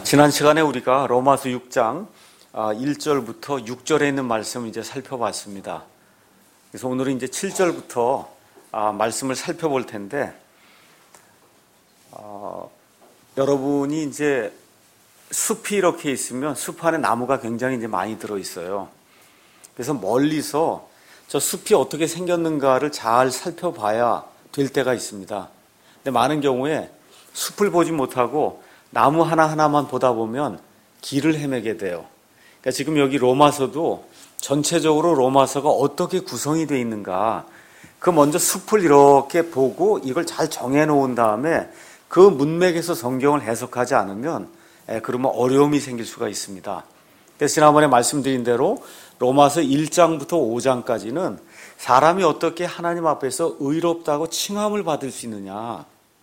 지난 시간에 우리가 로마서 6장 1절부터 6절에 있는 말씀을 이제 살펴봤습니다. 그래서 오늘은 이제 7절부터 말씀을 살펴볼 텐데, 여러분이 이제 숲이 이렇게 있으면 숲 안에 나무가 굉장히 이제 많이 들어 있어요. 그래서 멀리서 저 숲이 어떻게 생겼는가를 잘 살펴봐야 될 때가 있습니다. 근데 많은 경우에 숲을 보지 못하고 나무 하나하나만 보다 보면 길을 헤매게 돼요. 그러니까 지금 여기 로마서도 전체적으로 로마서가 어떻게 구성이 되어 있는가, 그 먼저 숲을 이렇게 보고 이걸 잘 정해 놓은 다음에 그 문맥에서 성경을 해석하지 않으면 그러면 어려움이 생길 수가 있습니다. 그래서 지난번에 말씀드린 대로 로마서 1장부터 5장까지는 사람이 어떻게 하나님 앞에서 의롭다고 칭함을 받을 수 있느냐,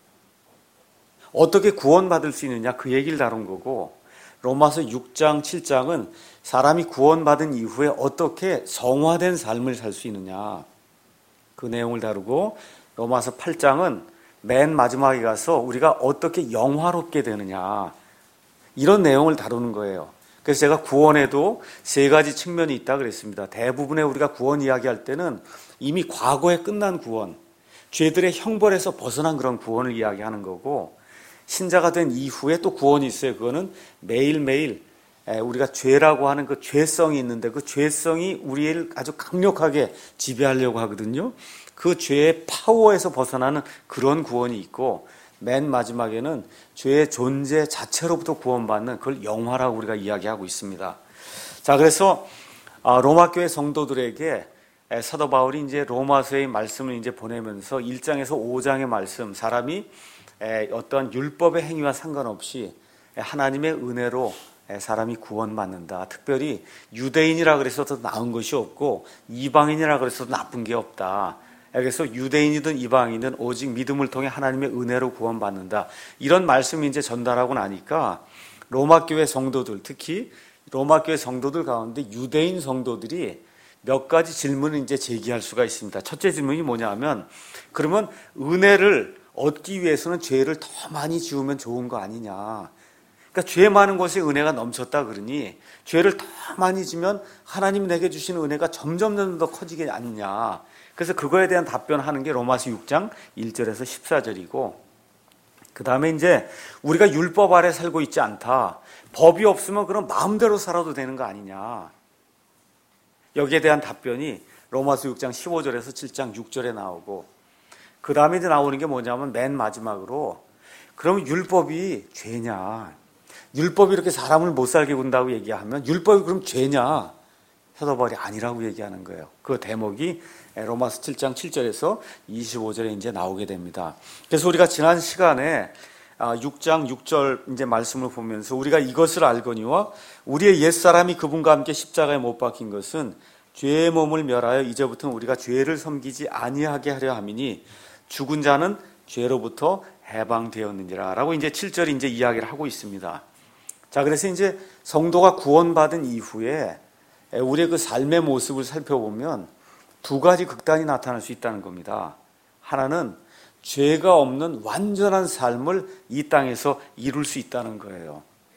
어떻게 구원받을 수 있느냐, 그 얘기를 다룬 거고, 로마서 6장, 7장은 사람이 구원받은 이후에 어떻게 성화된 삶을 살 수 있느냐, 그 내용을 다루고, 로마서 8장은 맨 마지막에 가서 우리가 어떻게 영화롭게 되느냐, 이런 내용을 다루는 거예요. 그래서 제가 구원에도 세 가지 측면이 있다 그랬습니다. 대부분의 우리가 구원 이야기할 때는 이미 과거에 끝난 구원, 죄들의 형벌에서 벗어난 그런 구원을 이야기하는 거고, 신자가 된 이후에 또 구원이 있어요. 그거는 매일매일 우리가 죄라고 하는 그 죄성이 있는데, 그 죄성이 우리를 아주 강력하게 지배하려고 하거든요. 그 죄의 파워에서 벗어나는 그런 구원이 있고, 맨 마지막에는 죄의 존재 자체로부터 구원받는 그걸 영화라고 우리가 이야기하고 있습니다. 자, 그래서 로마 교회 성도들에게 사도 바울이 이제 로마서의 말씀을 이제 보내면서 1장에서 5장의 말씀, 사람이 어떤 율법의 행위와 상관없이 하나님의 은혜로 사람이 구원받는다. 특별히 유대인이라 그래서 더 나은 것이 없고 이방인이라 그래서 더 나쁜 게 없다. 그래서 유대인이든 이방인이든 오직 믿음을 통해 하나님의 은혜로 구원받는다. 이런 말씀이 이제 전달하고 나니까 로마 교회 성도들, 특히 로마 교회 성도들 가운데 유대인 성도들이 몇 가지 질문을 이제 제기할 수가 있습니다. 첫째 질문이 뭐냐면, 그러면 은혜를 얻기 위해서는 죄를 더 많이 지으면 좋은 거 아니냐. 그러니까 죄 많은 곳에 은혜가 넘쳤다 그러니 죄를 더 많이 지면 하나님 내게 주신 은혜가 점점 더 커지게 아니냐. 그래서 그거에 대한 답변하는 게 로마서 6장 1절에서 14절이고, 그 다음에 이제 우리가 율법 아래 살고 있지 않다. 법이 없으면 그럼 마음대로 살아도 되는 거 아니냐. 여기에 대한 답변이 로마서 6장 15절에서 7장 6절에 나오고, 그 다음에 이제 나오는 게 뭐냐면 맨 마지막으로, 그러면 율법이 죄냐? 율법이 이렇게 사람을 못 살게 군다고 얘기하면 율법이 그럼 죄냐? 사도 바울이 아니라고 얘기하는 거예요. 그 대목이 로마서 7장 7절에서 25절에 이제 나오게 됩니다. 그래서 우리가 지난 시간에 6장 6절 이제 말씀을 보면서 우리가 이것을 알거니와 우리의 옛사람이 그분과 함께 십자가에 못 박힌 것은 죄의 몸을 멸하여 이제부터는 우리가 죄를 섬기지 아니하게 하려 함이니 죽은 자는 죄로부터 해방되었느니라 라고 이제 7절이 이제 이야기를 하고 있습니다. 자, 그래서 이제 성도가 구원받은 이후에 우리의 그 삶의 모습을 살펴보면 두 가지 극단이 나타날 수 있다는 겁니다. 하나는 죄가 없는 완전한 삶을 이 땅에서 이룰 수 있다는 거예요.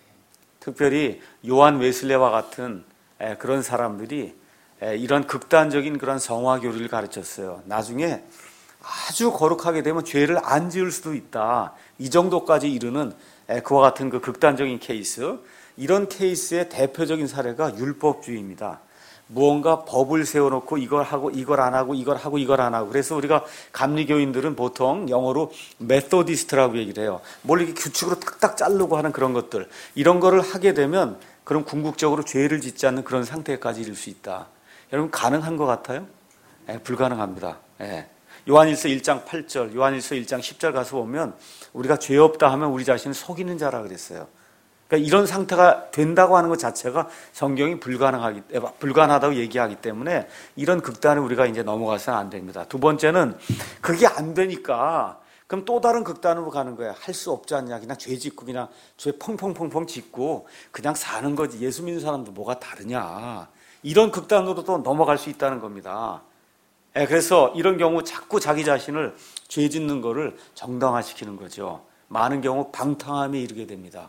특별히 요한 웨슬레와 같은 그런 사람들이 이런 극단적인 그런 성화 교리를 가르쳤어요. 나중에 아주 거룩하게 되면 죄를 안 지을 수도 있다. 이 정도까지 이르는 그와 같은 그 극단적인 케이스, 이런 케이스의 대표적인 사례가 율법주의입니다. 무언가 법을 세워놓고 이걸 하고 이걸 안 하고 이걸 하고 이걸 안 하고, 그래서 우리가 감리교인들은 보통 영어로 메소디스트라고 얘기를 해요. 뭘 이렇게 규칙으로 딱딱 자르고 하는 그런 것들, 이런 거를 하게 되면 그럼 궁극적으로 죄를 짓지 않는 그런 상태까지 이를 수 있다. 여러분, 가능한 것 같아요? 불가능합니다. 요한일서 1장 8절, 요한일서 1장 10절 가서 보면 우리가 죄 없다 하면 우리 자신을 속이는 자라 그랬어요. 그러니까 이런 상태가 된다고 하는 것 자체가 성경이 불가능하다고 얘기하기 때문에 이런 극단을 우리가 이제 넘어가서는 안 됩니다. 두 번째는 그게 안 되니까 그럼 또 다른 극단으로 가는 거야. 할 수 없지 않냐. 그냥 죄 짓고 그냥 죄 펑펑펑펑 짓고 그냥 사는 거지. 예수 믿는 사람도 뭐가 다르냐. 이런 극단으로도 넘어갈 수 있다는 겁니다. 그래서 이런 경우 자꾸 자기 자신을 죄 짓는 거를 정당화시키는 거죠. 많은 경우 방탕함에 이르게 됩니다.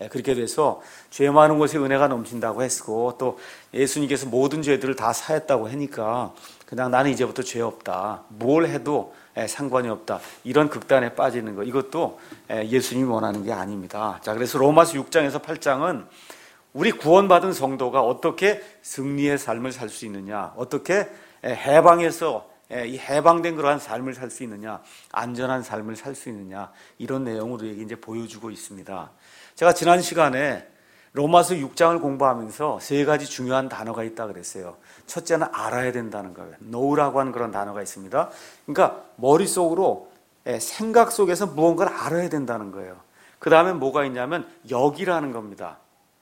그렇게 돼서 죄 많은 곳에 은혜가 넘친다고 했고, 또 예수님께서 모든 죄들을 다 사했다고 하니까 그냥 나는 이제부터 죄 없다, 뭘 해도 상관이 없다, 이런 극단에 빠지는 거, 이것도 예수님이 원하는 게 아닙니다. 자, 그래서 로마서 6장에서 8장은 우리 구원받은 성도가 어떻게 승리의 삶을 살 수 있느냐, 어떻게 해방해서 이 해방된 그러한 삶을 살 수 있느냐, 안전한 삶을 살 수 있느냐, 이런 내용을 우리에게 이제 보여주고 있습니다. 제가 지난 시간에 로마서 6장을 공부하면서 세 가지 중요한 단어가 있다 그랬어요. 첫째는 알아야 된다는 거예요. know라고 하는 그런 단어가 있습니다. 그러니까 머릿속으로, 생각 속에서 무언가를 알아야 된다는 거예요. 그 다음에 뭐가 있냐면 여기라는 겁니다.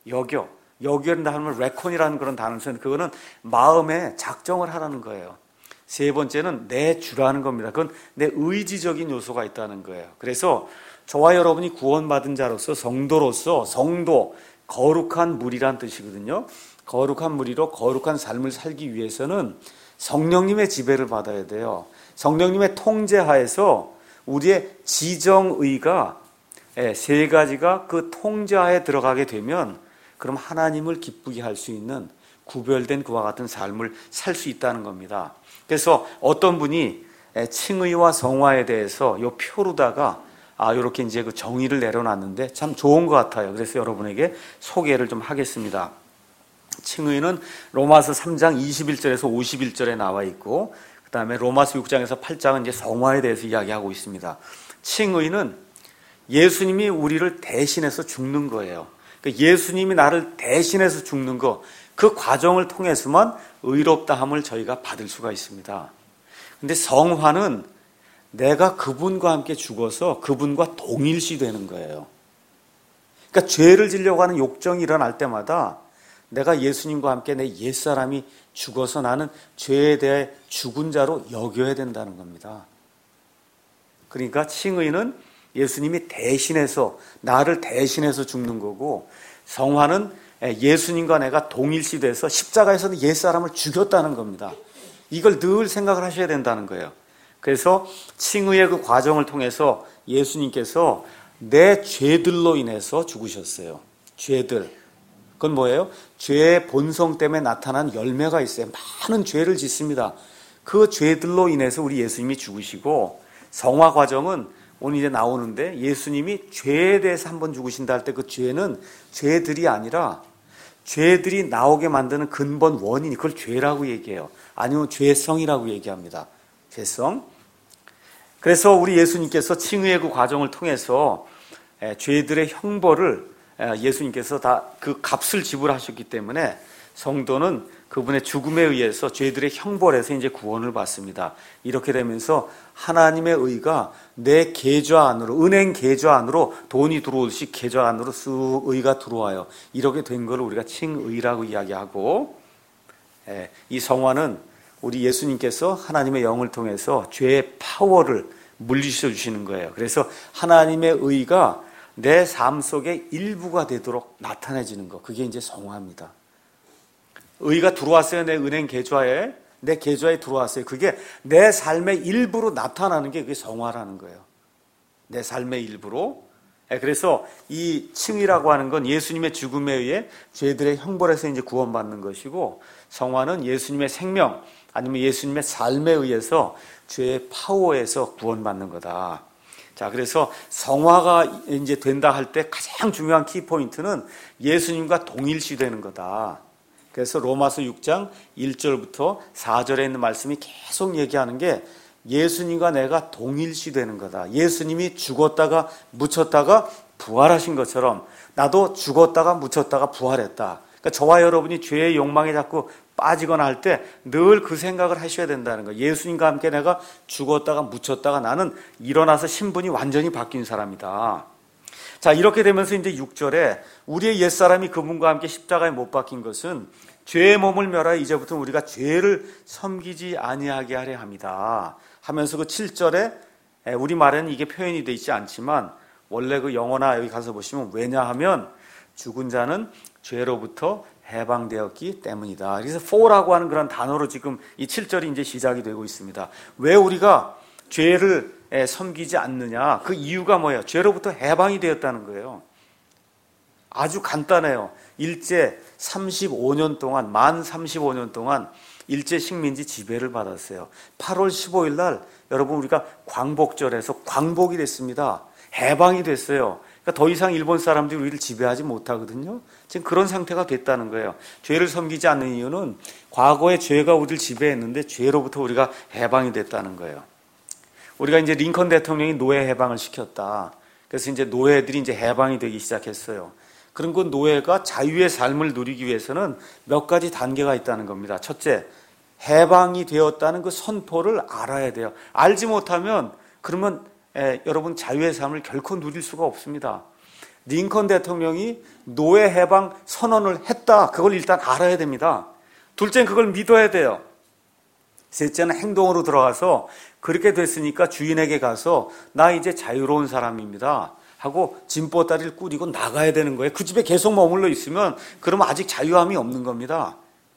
여기한다 하면 reckon이라는 그런 단어를 쓰는데, 그거는 마음에 작정을 하라는 거예요. 세 번째는 내 주라는 겁니다. 그건 내 의지적인 요소가 있다는 거예요. 그래서 저와 여러분이 구원받은 자로서, 성도로서, 성도, 거룩한 무리란 뜻이거든요. 거룩한 무리로 거룩한 삶을 살기 위해서는 성령님의 지배를 받아야 돼요. 성령님의 통제하에서 우리의 지정의가, 세 가지가 그 통제하에 들어가게 되면 그럼 하나님을 기쁘게 할 수 있는 구별된 그와 같은 삶을 살 수 있다는 겁니다. 그래서 어떤 분이 칭의와 성화에 대해서 요 표로다가 이렇게 이제 그 정의를 내려놨는데 참 좋은 것 같아요. 그래서 여러분에게 소개를 좀 하겠습니다. 칭의는 로마서 3장 21절에서 51절에 나와 있고, 그 다음에 로마서 6장에서 8장은 이제 성화에 대해서 이야기하고 있습니다. 칭의는 예수님이 우리를 대신해서 죽는 거예요. 그러니까 예수님이 나를 대신해서 죽는 거, 그 과정을 통해서만 의롭다함을 저희가 받을 수가 있습니다. 근데 성화는 내가 그분과 함께 죽어서 그분과 동일시 되는 거예요. 그러니까 죄를 지려고 하는 욕정이 일어날 때마다 내가 예수님과 함께 내 옛사람이 죽어서 나는 죄에 대해 죽은 자로 여겨야 된다는 겁니다. 그러니까 칭의는 예수님이 대신해서, 나를 대신해서 죽는 거고, 성화는 예수님과 내가 동일시 돼서 십자가에서는 옛사람을 죽였다는 겁니다. 이걸 늘 생각을 하셔야 된다는 거예요. 그래서 칭의의 그 과정을 통해서 예수님께서 내 죄들로 인해서 죽으셨어요. 죄들. 그건 뭐예요? 죄의 본성 때문에 나타난 열매가 있어요. 많은 죄를 짓습니다. 그 죄들로 인해서 우리 예수님이 죽으시고, 성화 과정은 오늘 이제 나오는데, 예수님이 죄에 대해서 한번 죽으신다 할 때 그 죄는 죄들이 아니라 죄들이 나오게 만드는 근본 원인, 그걸 죄라고 얘기해요. 아니면 죄성이라고 얘기합니다. 죄성. 그래서 우리 예수님께서 칭의의 그 과정을 통해서 죄들의 형벌을 예수님께서 다 그 값을 지불하셨기 때문에 성도는 그분의 죽음에 의해서 죄들의 형벌에서 이제 구원을 받습니다. 이렇게 되면서 하나님의 의가 내 계좌 안으로, 은행 계좌 안으로 돈이 들어오듯이 계좌 안으로 쑥 의가 들어와요. 이렇게 된 걸 우리가 칭의라고 이야기하고, 이 성화는 우리 예수님께서 하나님의 영을 통해서 죄의 파워를 물리쳐 주시는 거예요. 그래서 하나님의 의가 내 삶 속의 일부가 되도록 나타내지는 것, 그게 이제 성화입니다. 의가 들어왔어요. 내 은행 계좌에, 내 계좌에 들어왔어요. 그게 내 삶의 일부로 나타나는 게 그게 성화라는 거예요. 내 삶의 일부로. 그래서 이 칭의라고 하는 건 예수님의 죽음에 의해 죄들의 형벌에서 이제 구원받는 것이고, 성화는 예수님의 생명 아니면 예수님의 삶에 의해서 죄의 파워에서 구원받는 거다. 자, 그래서 성화가 이제 된다 할 때 가장 중요한 키포인트는 예수님과 동일시 되는 거다. 그래서 로마서 6장 1절부터 4절에 있는 말씀이 계속 얘기하는 게 예수님과 내가 동일시 되는 거다. 예수님이 죽었다가 묻혔다가 부활하신 것처럼 나도 죽었다가 묻혔다가 부활했다. 그러니까 저와 여러분이 죄의 욕망에 자꾸 빠지거나 할 때 늘 그 생각을 하셔야 된다는 거예요. 예수님과 함께 내가 죽었다가 묻혔다가 나는 일어나서 신분이 완전히 바뀐 사람이다. 자, 이렇게 되면서 이제 6절에 우리의 옛사람이 그분과 함께 십자가에 못 박힌 것은 죄의 몸을 멸하여 이제부터 우리가 죄를 섬기지 아니하게 하려 합니다. 하면서 그 7절에 우리말에는 이게 표현이 되어 있지 않지만 원래 그 영어나 여기 가서 보시면 왜냐하면 죽은 자는 죄로부터 해방되었기 때문이다. 그래서 for라고 하는 그런 단어로 지금 이 7절이 이제 시작이 되고 있습니다. 왜 우리가 죄를 섬기지 않느냐? 그 이유가 뭐예요? 죄로부터 해방이 되었다는 거예요. 아주 간단해요. 일제 35년 동안, 만 35년 동안 일제 식민지 지배를 받았어요. 8월 15일 날 여러분 우리가 광복절에서 광복이 됐습니다. 해방이 됐어요. 그러니까 더 이상 일본 사람들이 우리를 지배하지 못하거든요. 지금 그런 상태가 됐다는 거예요. 죄를 섬기지 않는 이유는 과거에 죄가 우리를 지배했는데 죄로부터 우리가 해방이 됐다는 거예요. 우리가 이제 링컨 대통령이 노예 해방을 시켰다. 그래서 이제 노예들이 이제 해방이 되기 시작했어요. 그런 그 노예가 자유의 삶을 누리기 위해서는 몇 가지 단계가 있다는 겁니다. 첫째, 해방이 되었다는 그 선포를 알아야 돼요. 알지 못하면 그러면 여러분 자유의 삶을 결코 누릴 수가 없습니다. 링컨 대통령이 노예 해방 선언을 했다. 그걸 일단 알아야 됩니다. 둘째는 그걸 믿어야 돼요. 셋째는 행동으로 들어가서 그렇게 됐으니까 주인에게 가서 나 이제 자유로운 사람입니다 하고 짐보따리를 꾸리고 나가야 되는 거예요. 그 집에 계속 머물러 있으면 그러면 아직 자유함이 없는 겁니다.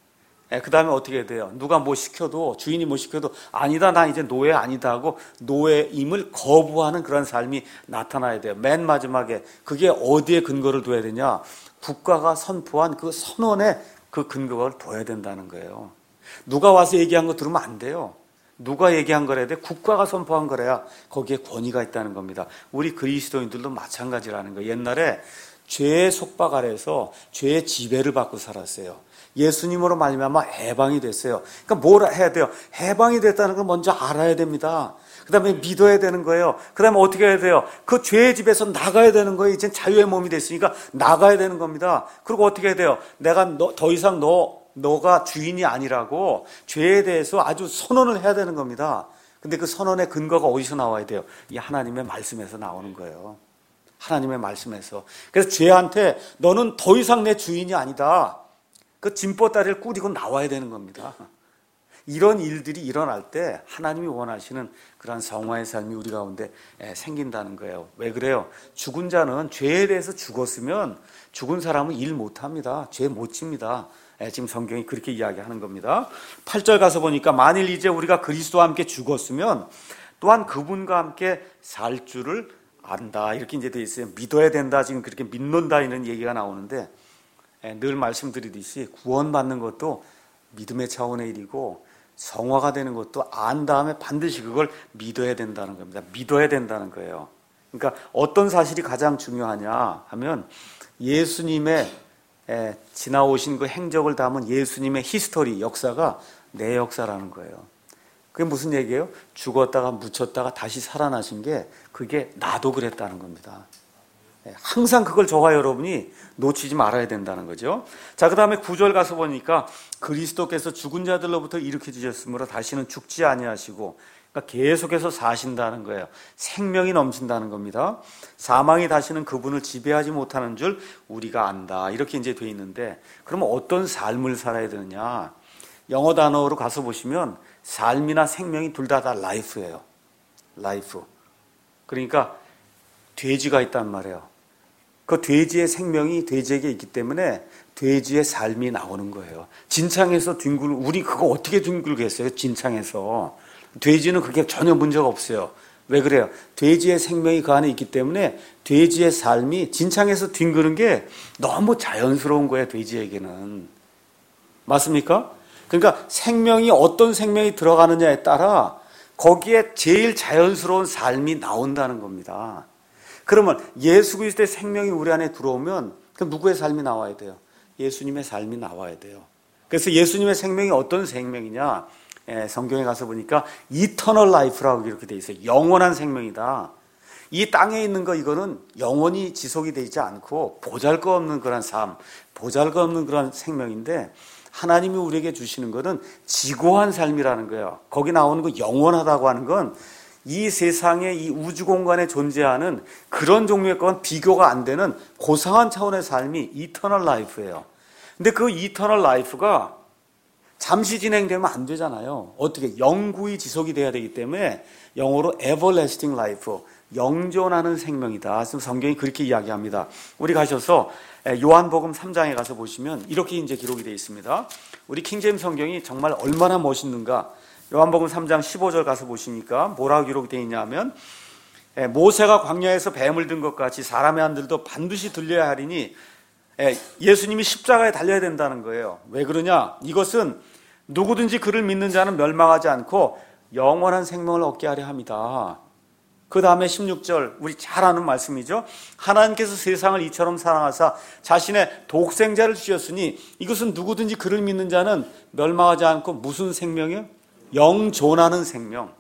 그 다음에 어떻게 해야 돼요? 누가 뭐 시켜도, 주인이 뭐 시켜도 아니다, 나 이제 노예 아니다 하고 노예임을 거부하는 그런 삶이 나타나야 돼요. 맨 마지막에 그게 어디에 근거를 둬야 되냐? 국가가 선포한 그 선언에 그 근거를 둬야 된다는 거예요. 누가 와서 얘기한 거 들으면 안 돼요. 누가 얘기한 거래야 돼? 국가가 선포한 거래야 거기에 권위가 있다는 겁니다. 우리 그리스도인들도 마찬가지라는 거예요. 옛날에 죄의 속박 아래에서 죄의 지배를 받고 살았어요. 예수님으로 말미암아 해방이 됐어요. 그러니까 뭘 해야 돼요? 해방이 됐다는 걸 먼저 알아야 됩니다. 그 다음에 믿어야 되는 거예요. 그 다음에 어떻게 해야 돼요? 그 죄의 집에서 나가야 되는 거예요. 이제 자유의 몸이 됐으니까 나가야 되는 겁니다. 그리고 어떻게 해야 돼요? 내가 더 이상 너가 주인이 아니라고 죄에 대해서 아주 선언을 해야 되는 겁니다. 근데 그 선언의 근거가 어디서 나와야 돼요? 이 하나님의 말씀에서 나오는 거예요. 하나님의 말씀에서. 그래서 죄한테 너는 더 이상 내 주인이 아니다. 그 짐보따리를 꾸리고 나와야 되는 겁니다. 이런 일들이 일어날 때 하나님이 원하시는 그런 성화의 삶이 우리 가운데 생긴다는 거예요. 왜 그래요? 죽은 자는 죄에 대해서 죽었으면 죽은 사람은 일 못합니다. 죄 못 집니다. 지금 성경이 그렇게 이야기하는 겁니다. 8절 가서 보니까 만일 이제 우리가 그리스도와 함께 죽었으면 또한 그분과 함께 살 줄을 안다. 이렇게 이제 돼 있어요. 믿어야 된다. 지금 그렇게 믿는다 이런 얘기가 나오는데 늘 말씀드리듯이 구원받는 것도 믿음의 차원의 일이고 성화가 되는 것도 안 다음에 반드시 그걸 믿어야 된다는 겁니다. 믿어야 된다는 거예요. 그러니까 어떤 사실이 가장 중요하냐 하면 예수님의 지나오신 그 행적을 담은 예수님의 히스토리, 역사가 내 역사라는 거예요. 그게 무슨 얘기예요? 죽었다가 묻혔다가 다시 살아나신 게 그게 나도 그랬다는 겁니다. 항상 그걸 저와 여러분이 놓치지 말아야 된다는 거죠. 자, 그 다음에 9절 가서 보니까 그리스도께서 죽은 자들로부터 일으켜 주셨으므로 다시는 죽지 아니하시고, 그러니까 계속해서 사신다는 거예요. 생명이 넘친다는 겁니다. 사망이 다시는 그분을 지배하지 못하는 줄 우리가 안다. 이렇게 이제 돼 있는데, 그러면 어떤 삶을 살아야 되느냐? 영어 단어로 가서 보시면 삶이나 생명이 둘 다 life예요. life. 그러니까 돼지가 있단 말이에요. 그 돼지의 생명이 돼지에게 있기 때문에 돼지의 삶이 나오는 거예요. 진창에서 우리 그거 어떻게 뒹굴겠어요? 진창에서. 돼지는 그게 전혀 문제가 없어요. 왜 그래요? 돼지의 생명이 그 안에 있기 때문에 돼지의 삶이 진창에서 뒹구는 게 너무 자연스러운 거예요. 돼지에게는. 맞습니까? 그러니까 생명이 어떤 생명이 들어가느냐에 따라 거기에 제일 자연스러운 삶이 나온다는 겁니다. 그러면 예수 그리스도의 생명이 우리 안에 들어오면 그럼 누구의 삶이 나와야 돼요? 예수님의 삶이 나와야 돼요. 그래서 예수님의 생명이 어떤 생명이냐? 성경에 가서 보니까 eternal life라고 이렇게 돼 있어요. 영원한 생명이다. 이 땅에 있는 거 이거는 영원히 지속이 되지 않고 보잘것없는 그런 삶, 보잘것없는 그런 생명인데 하나님이 우리에게 주시는 것은 지고한 삶이라는 거예요. 거기 나오는 거 영원하다고 하는 건 이 세상에 이 우주 공간에 존재하는 그런 종류의 건 비교가 안 되는 고상한 차원의 삶이 이터널 라이프예요. 근데 그 이터널 라이프가 잠시 진행되면 안 되잖아요. 어떻게? 영구히 지속이 돼야 되기 때문에 영어로 everlasting life, 영존하는 생명이다. 지금 성경이 그렇게 이야기합니다. 우리 가셔서 요한복음 3장에 가서 보시면 이렇게 이제 기록이 되어 있습니다. 우리 킹제임스 성경이 정말 얼마나 멋있는가. 요한복음 3장 15절 가서 보시니까 뭐라고 기록되어 있냐면 모세가 광야에서 뱀을 든 것 같이 사람의 안들도 반드시 들려야 하리니 예수님이 십자가에 달려야 된다는 거예요. 왜 그러냐? 이것은 누구든지 그를 믿는 자는 멸망하지 않고 영원한 생명을 얻게 하려 합니다. 그 다음에 16절, 우리 잘 아는 말씀이죠. 하나님께서 세상을 이처럼 사랑하사 자신의 독생자를 주셨으니 이것은 누구든지 그를 믿는 자는 멸망하지 않고 무슨 생명이요? 영존하는 생명.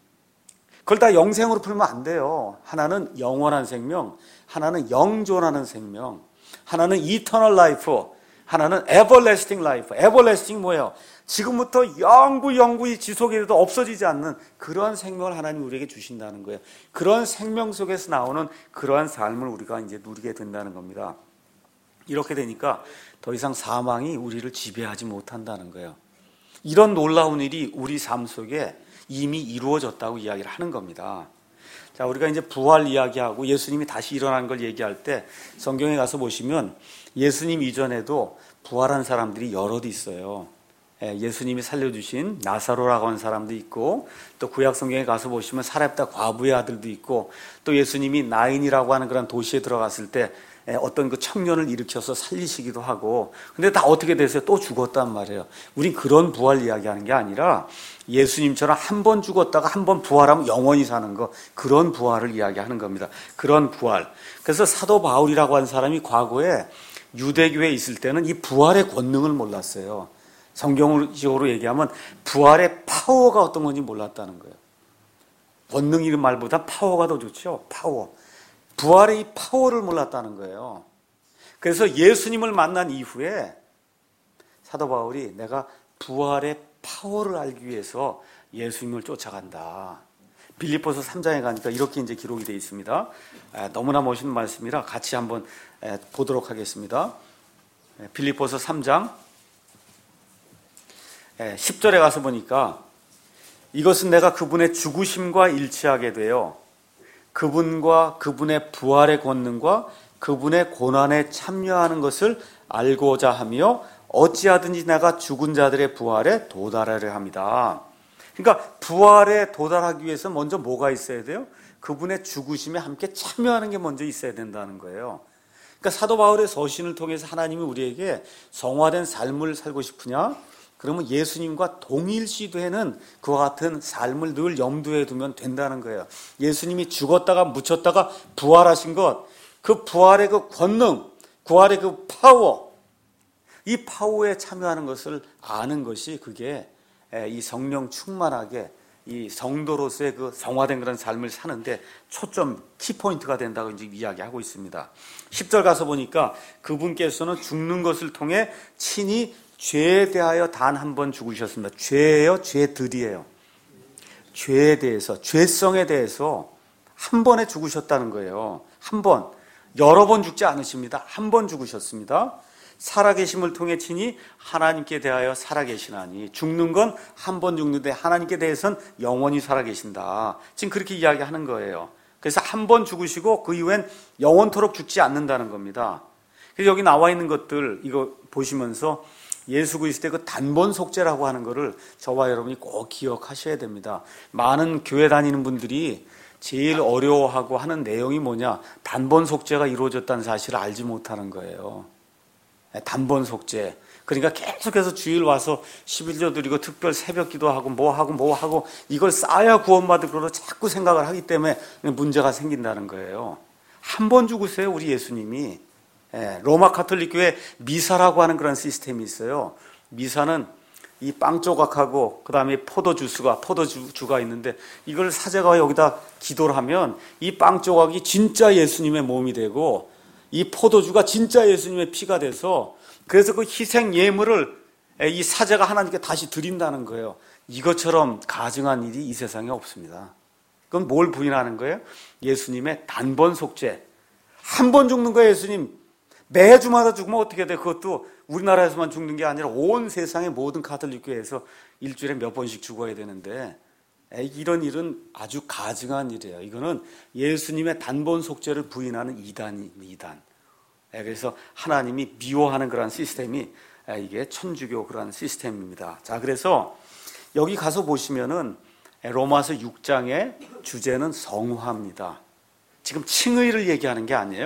그걸 다 영생으로 풀면 안 돼요. 하나는 영원한 생명, 하나는 영존하는 생명, 하나는 eternal life, 하나는 everlasting life. everlasting 뭐예요? 지금부터 영구이 지속해도 없어지지 않는 그러한 생명을 하나님이 우리에게 주신다는 거예요. 그런 생명 속에서 나오는 그러한 삶을 우리가 이제 누리게 된다는 겁니다. 이렇게 되니까 더 이상 사망이 우리를 지배하지 못한다는 거예요. 이런 놀라운 일이 우리 삶 속에 이미 이루어졌다고 이야기를 하는 겁니다. 자, 우리가 이제 부활 이야기하고 예수님이 다시 일어난 걸 얘기할 때 성경에 가서 보시면 예수님 이전에도 부활한 사람들이 여럿 있어요. 예수님이 살려주신 나사로라고 하는 사람도 있고, 또 구약 성경에 가서 보시면 사렙다 과부의 아들도 있고, 또 예수님이 나인이라고 하는 그런 도시에 들어갔을 때 어떤 그 청년을 일으켜서 살리시기도 하고, 근데 다 어떻게 됐어요? 또 죽었단 말이에요. 우린 그런 부활 이야기하는 게 아니라 예수님처럼 한 번 죽었다가 한 번 부활하면 영원히 사는 거, 그런 부활을 이야기하는 겁니다. 그런 부활. 그래서 사도 바울이라고 하는 사람이 과거에 유대교에 있을 때는 이 부활의 권능을 몰랐어요. 성경적으로 얘기하면 부활의 파워가 어떤 건지 몰랐다는 거예요. 권능이란 말보다 파워가 더 좋죠. 파워. 부활의 이 파워를 몰랐다는 거예요. 그래서 예수님을 만난 이후에 사도 바울이 내가 부활의 파워를 알기 위해서 예수님을 쫓아간다. 빌립보서 3장에 가니까 이렇게 이제 기록이 되어 있습니다. 너무나 멋있는 말씀이라 같이 한번 보도록 하겠습니다. 빌립보서 3장 10절에 가서 보니까 이것은 내가 그분의 죽으심과 일치하게 되어 그분과 그분의 부활의 권능과 그분의 고난에 참여하는 것을 알고자 하며 어찌하든지 내가 죽은 자들의 부활에 도달하려 합니다. 그러니까 부활에 도달하기 위해서 먼저 뭐가 있어야 돼요? 그분의 죽으심에 함께 참여하는 게 먼저 있어야 된다는 거예요. 그러니까 사도 바울의 서신을 통해서 하나님이 우리에게 성화된 삶을 살고 싶으냐? 그러면 예수님과 동일시되는 그와 같은 삶을 늘 염두에 두면 된다는 거예요. 예수님이 죽었다가 묻혔다가 부활하신 것, 그 부활의 그 권능, 부활의 그 파워, 이 파워에 참여하는 것을 아는 것이 그게 이 성령 충만하게 이 성도로서의 그 성화된 그런 삶을 사는데 초점, 키포인트가 된다고 이제 이야기하고 있습니다. 10절 가서 보니까 그분께서는 죽는 것을 통해 친히 죄에 대하여 단 한 번 죽으셨습니다. 죄예요? 죄들이에요. 죄에 대해서, 죄성에 대해서 한 번에 죽으셨다는 거예요. 한 번. 여러 번 죽지 않으십니다. 한 번 죽으셨습니다. 살아계심을 통해 친히 하나님께 대하여 살아계시나니, 죽는 건 한 번 죽는데 하나님께 대해서는 영원히 살아계신다. 지금 그렇게 이야기하는 거예요. 그래서 한 번 죽으시고 그 이후엔 영원토록 죽지 않는다는 겁니다. 그래서 여기 나와 있는 것들 이거 보시면서 예수 그리스도의 그 단번 속죄라고 하는 것을 저와 여러분이 꼭 기억하셔야 됩니다. 많은 교회 다니는 분들이 제일 어려워하고 하는 내용이 뭐냐? 단번 속죄가 이루어졌다는 사실을 알지 못하는 거예요. 단번 속죄. 그러니까 계속해서 주일 와서 11조 드리고 특별 새벽 기도하고 뭐하고 이걸 쌓아야 구원받을 거로 자꾸 생각을 하기 때문에 문제가 생긴다는 거예요. 한 번 죽으세요, 우리 예수님이. 로마 카톨릭 교회 미사라고 하는 그런 시스템이 있어요. 미사는 이 빵 조각하고 그 다음에 포도주가 있는데 이걸 사제가 여기다 기도를 하면 이 빵 조각이 진짜 예수님의 몸이 되고 이 포도주가 진짜 예수님의 피가 돼서 그래서 그 희생 예물을 이 사제가 하나님께 다시 드린다는 거예요. 이것처럼 가증한 일이 이 세상에 없습니다. 그럼 뭘 부인하는 거예요? 예수님의 단번 속죄. 한 번 죽는 거예요, 예수님. 매주마다 죽으면 어떻게 돼? 그것도 우리나라에서만 죽는 게 아니라 온 세상의 모든 카톨릭 교회에서 일주일에 몇 번씩 죽어야 되는데 이런 일은 아주 가증한 일이에요. 이거는 예수님의 단번 속죄를 부인하는 이단. 그래서 하나님이 미워하는 그런 시스템이 이게 천주교 그런 시스템입니다. 자, 그래서 여기 가서 보시면은 로마서 6장의 주제는 성화입니다. 지금 칭의를 얘기하는 게 아니에요.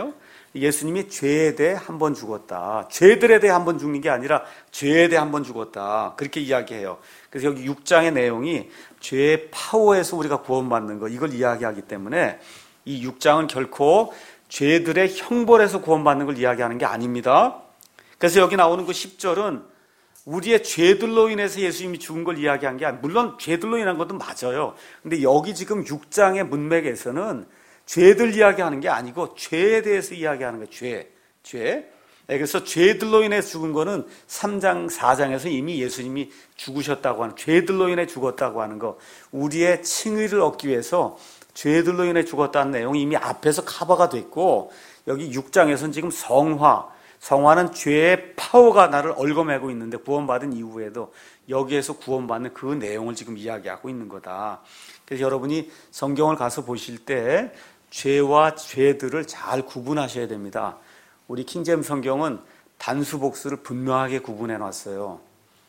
예수님이 죄에 대해 한 번 죽었다. 죄들에 대해 한 번 죽는 게 아니라 죄에 대해 한 번 죽었다. 그렇게 이야기해요. 그래서 여기 6장의 내용이 죄의 파워에서 우리가 구원받는 거, 이걸 이야기하기 때문에 이 6장은 결코 죄들의 형벌에서 구원받는 걸 이야기하는 게 아닙니다. 그래서 여기 나오는 그 10절은 우리의 죄들로 인해서 예수님이 죽은 걸 이야기한 게 아니에요. 물론 죄들로 인한 것도 맞아요. 근데 여기 지금 6장의 문맥에서는 죄들 이야기하는 게 아니고 죄에 대해서 이야기하는 거예요. 죄. 그래서 죄들로 인해 죽은 거는 3장, 4장에서 이미 예수님이 죽으셨다고 하는, 죄들로 인해 죽었다고 하는 거, 우리의 칭의를 얻기 위해서 죄들로 인해 죽었다는 내용이 이미 앞에서 커버가 됐고, 여기 6장에서는 지금 성화는 죄의 파워가 나를 얽어매고 있는데 구원받은 이후에도 여기에서 구원받는 그 내용을 지금 이야기하고 있는 거다. 그래서 여러분이 성경을 가서 보실 때 죄와 죄들을 잘 구분하셔야 됩니다. 우리 킹제임스 성경은 단수복수를 분명하게 구분해 놨어요.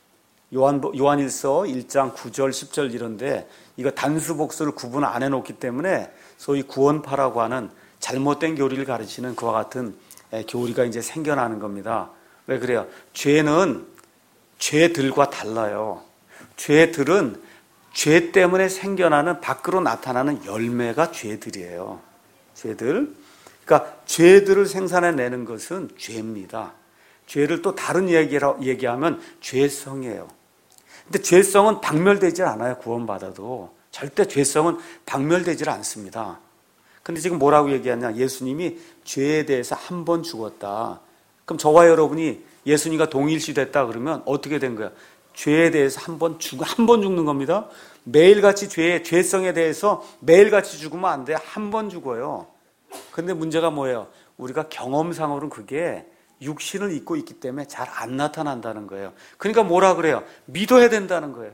요한일서 1장 9절 10절 이런데 이거 단수복수를 구분 안 해놓기 때문에 소위 구원파라고 하는 잘못된 교리를 가르치는 그와 같은 교리가 이제 생겨나는 겁니다. 왜 그래요? 죄는 죄들과 달라요. 죄들은 죄 때문에 생겨나는 밖으로 나타나는 열매가 죄들이에요. 죄들. 그러니까 죄들을 생산해내는 것은 죄입니다. 죄를 또 다른 얘기하면 죄성이에요. 근데 죄성은 박멸되지 않아요. 구원받아도. 절대 죄성은 박멸되지 않습니다. 근데 지금 뭐라고 얘기하냐? 예수님이 죄에 대해서 한 번 죽었다. 그럼 저와 여러분이 예수님과 동일시됐다 그러면 어떻게 된 거야? 죄에 대해서 한 번 죽는 겁니다. 매일같이 죄성에 대해서 매일같이 죽으면 안 돼. 한 번 죽어요. 근데 문제가 뭐예요? 우리가 경험상으로는 그게 육신을 입고 있기 때문에 잘 안 나타난다는 거예요. 그러니까 뭐라 그래요? 믿어야 된다는 거예요.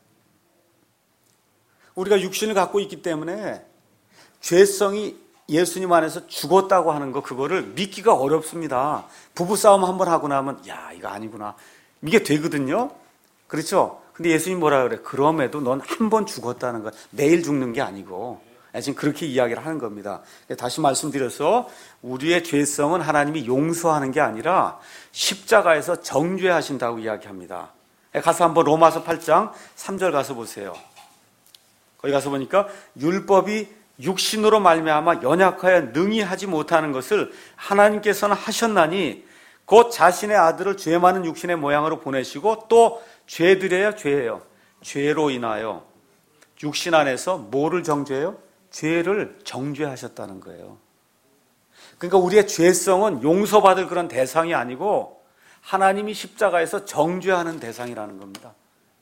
우리가 육신을 갖고 있기 때문에 죄성이 예수님 안에서 죽었다고 하는 거, 그거를 믿기가 어렵습니다. 부부싸움 한번 하고 나면 야, 이거 아니구나. 이게 되거든요. 그렇죠? 근데 예수님 뭐라 그래? 그럼에도 넌 한 번 죽었다는 거야. 매일 죽는 게 아니고. 지금 그렇게 이야기를 하는 겁니다. 다시 말씀드려서 우리의 죄성은 하나님이 용서하는 게 아니라 십자가에서 정죄하신다고 이야기합니다. 가서 한번 로마서 8장 3절 가서 보세요. 거기 가서 보니까 율법이 육신으로 말미암아 연약하여 능히 하지 못하는 것을 하나님께서는 하셨나니 곧 자신의 아들을 죄 많은 육신의 모양으로 보내시고 또 죄예요. 죄로 인하여 육신 안에서 뭐를 정죄해요? 죄를 정죄하셨다는 거예요. 그러니까 우리의 죄성은 용서받을 그런 대상이 아니고 하나님이 십자가에서 정죄하는 대상이라는 겁니다.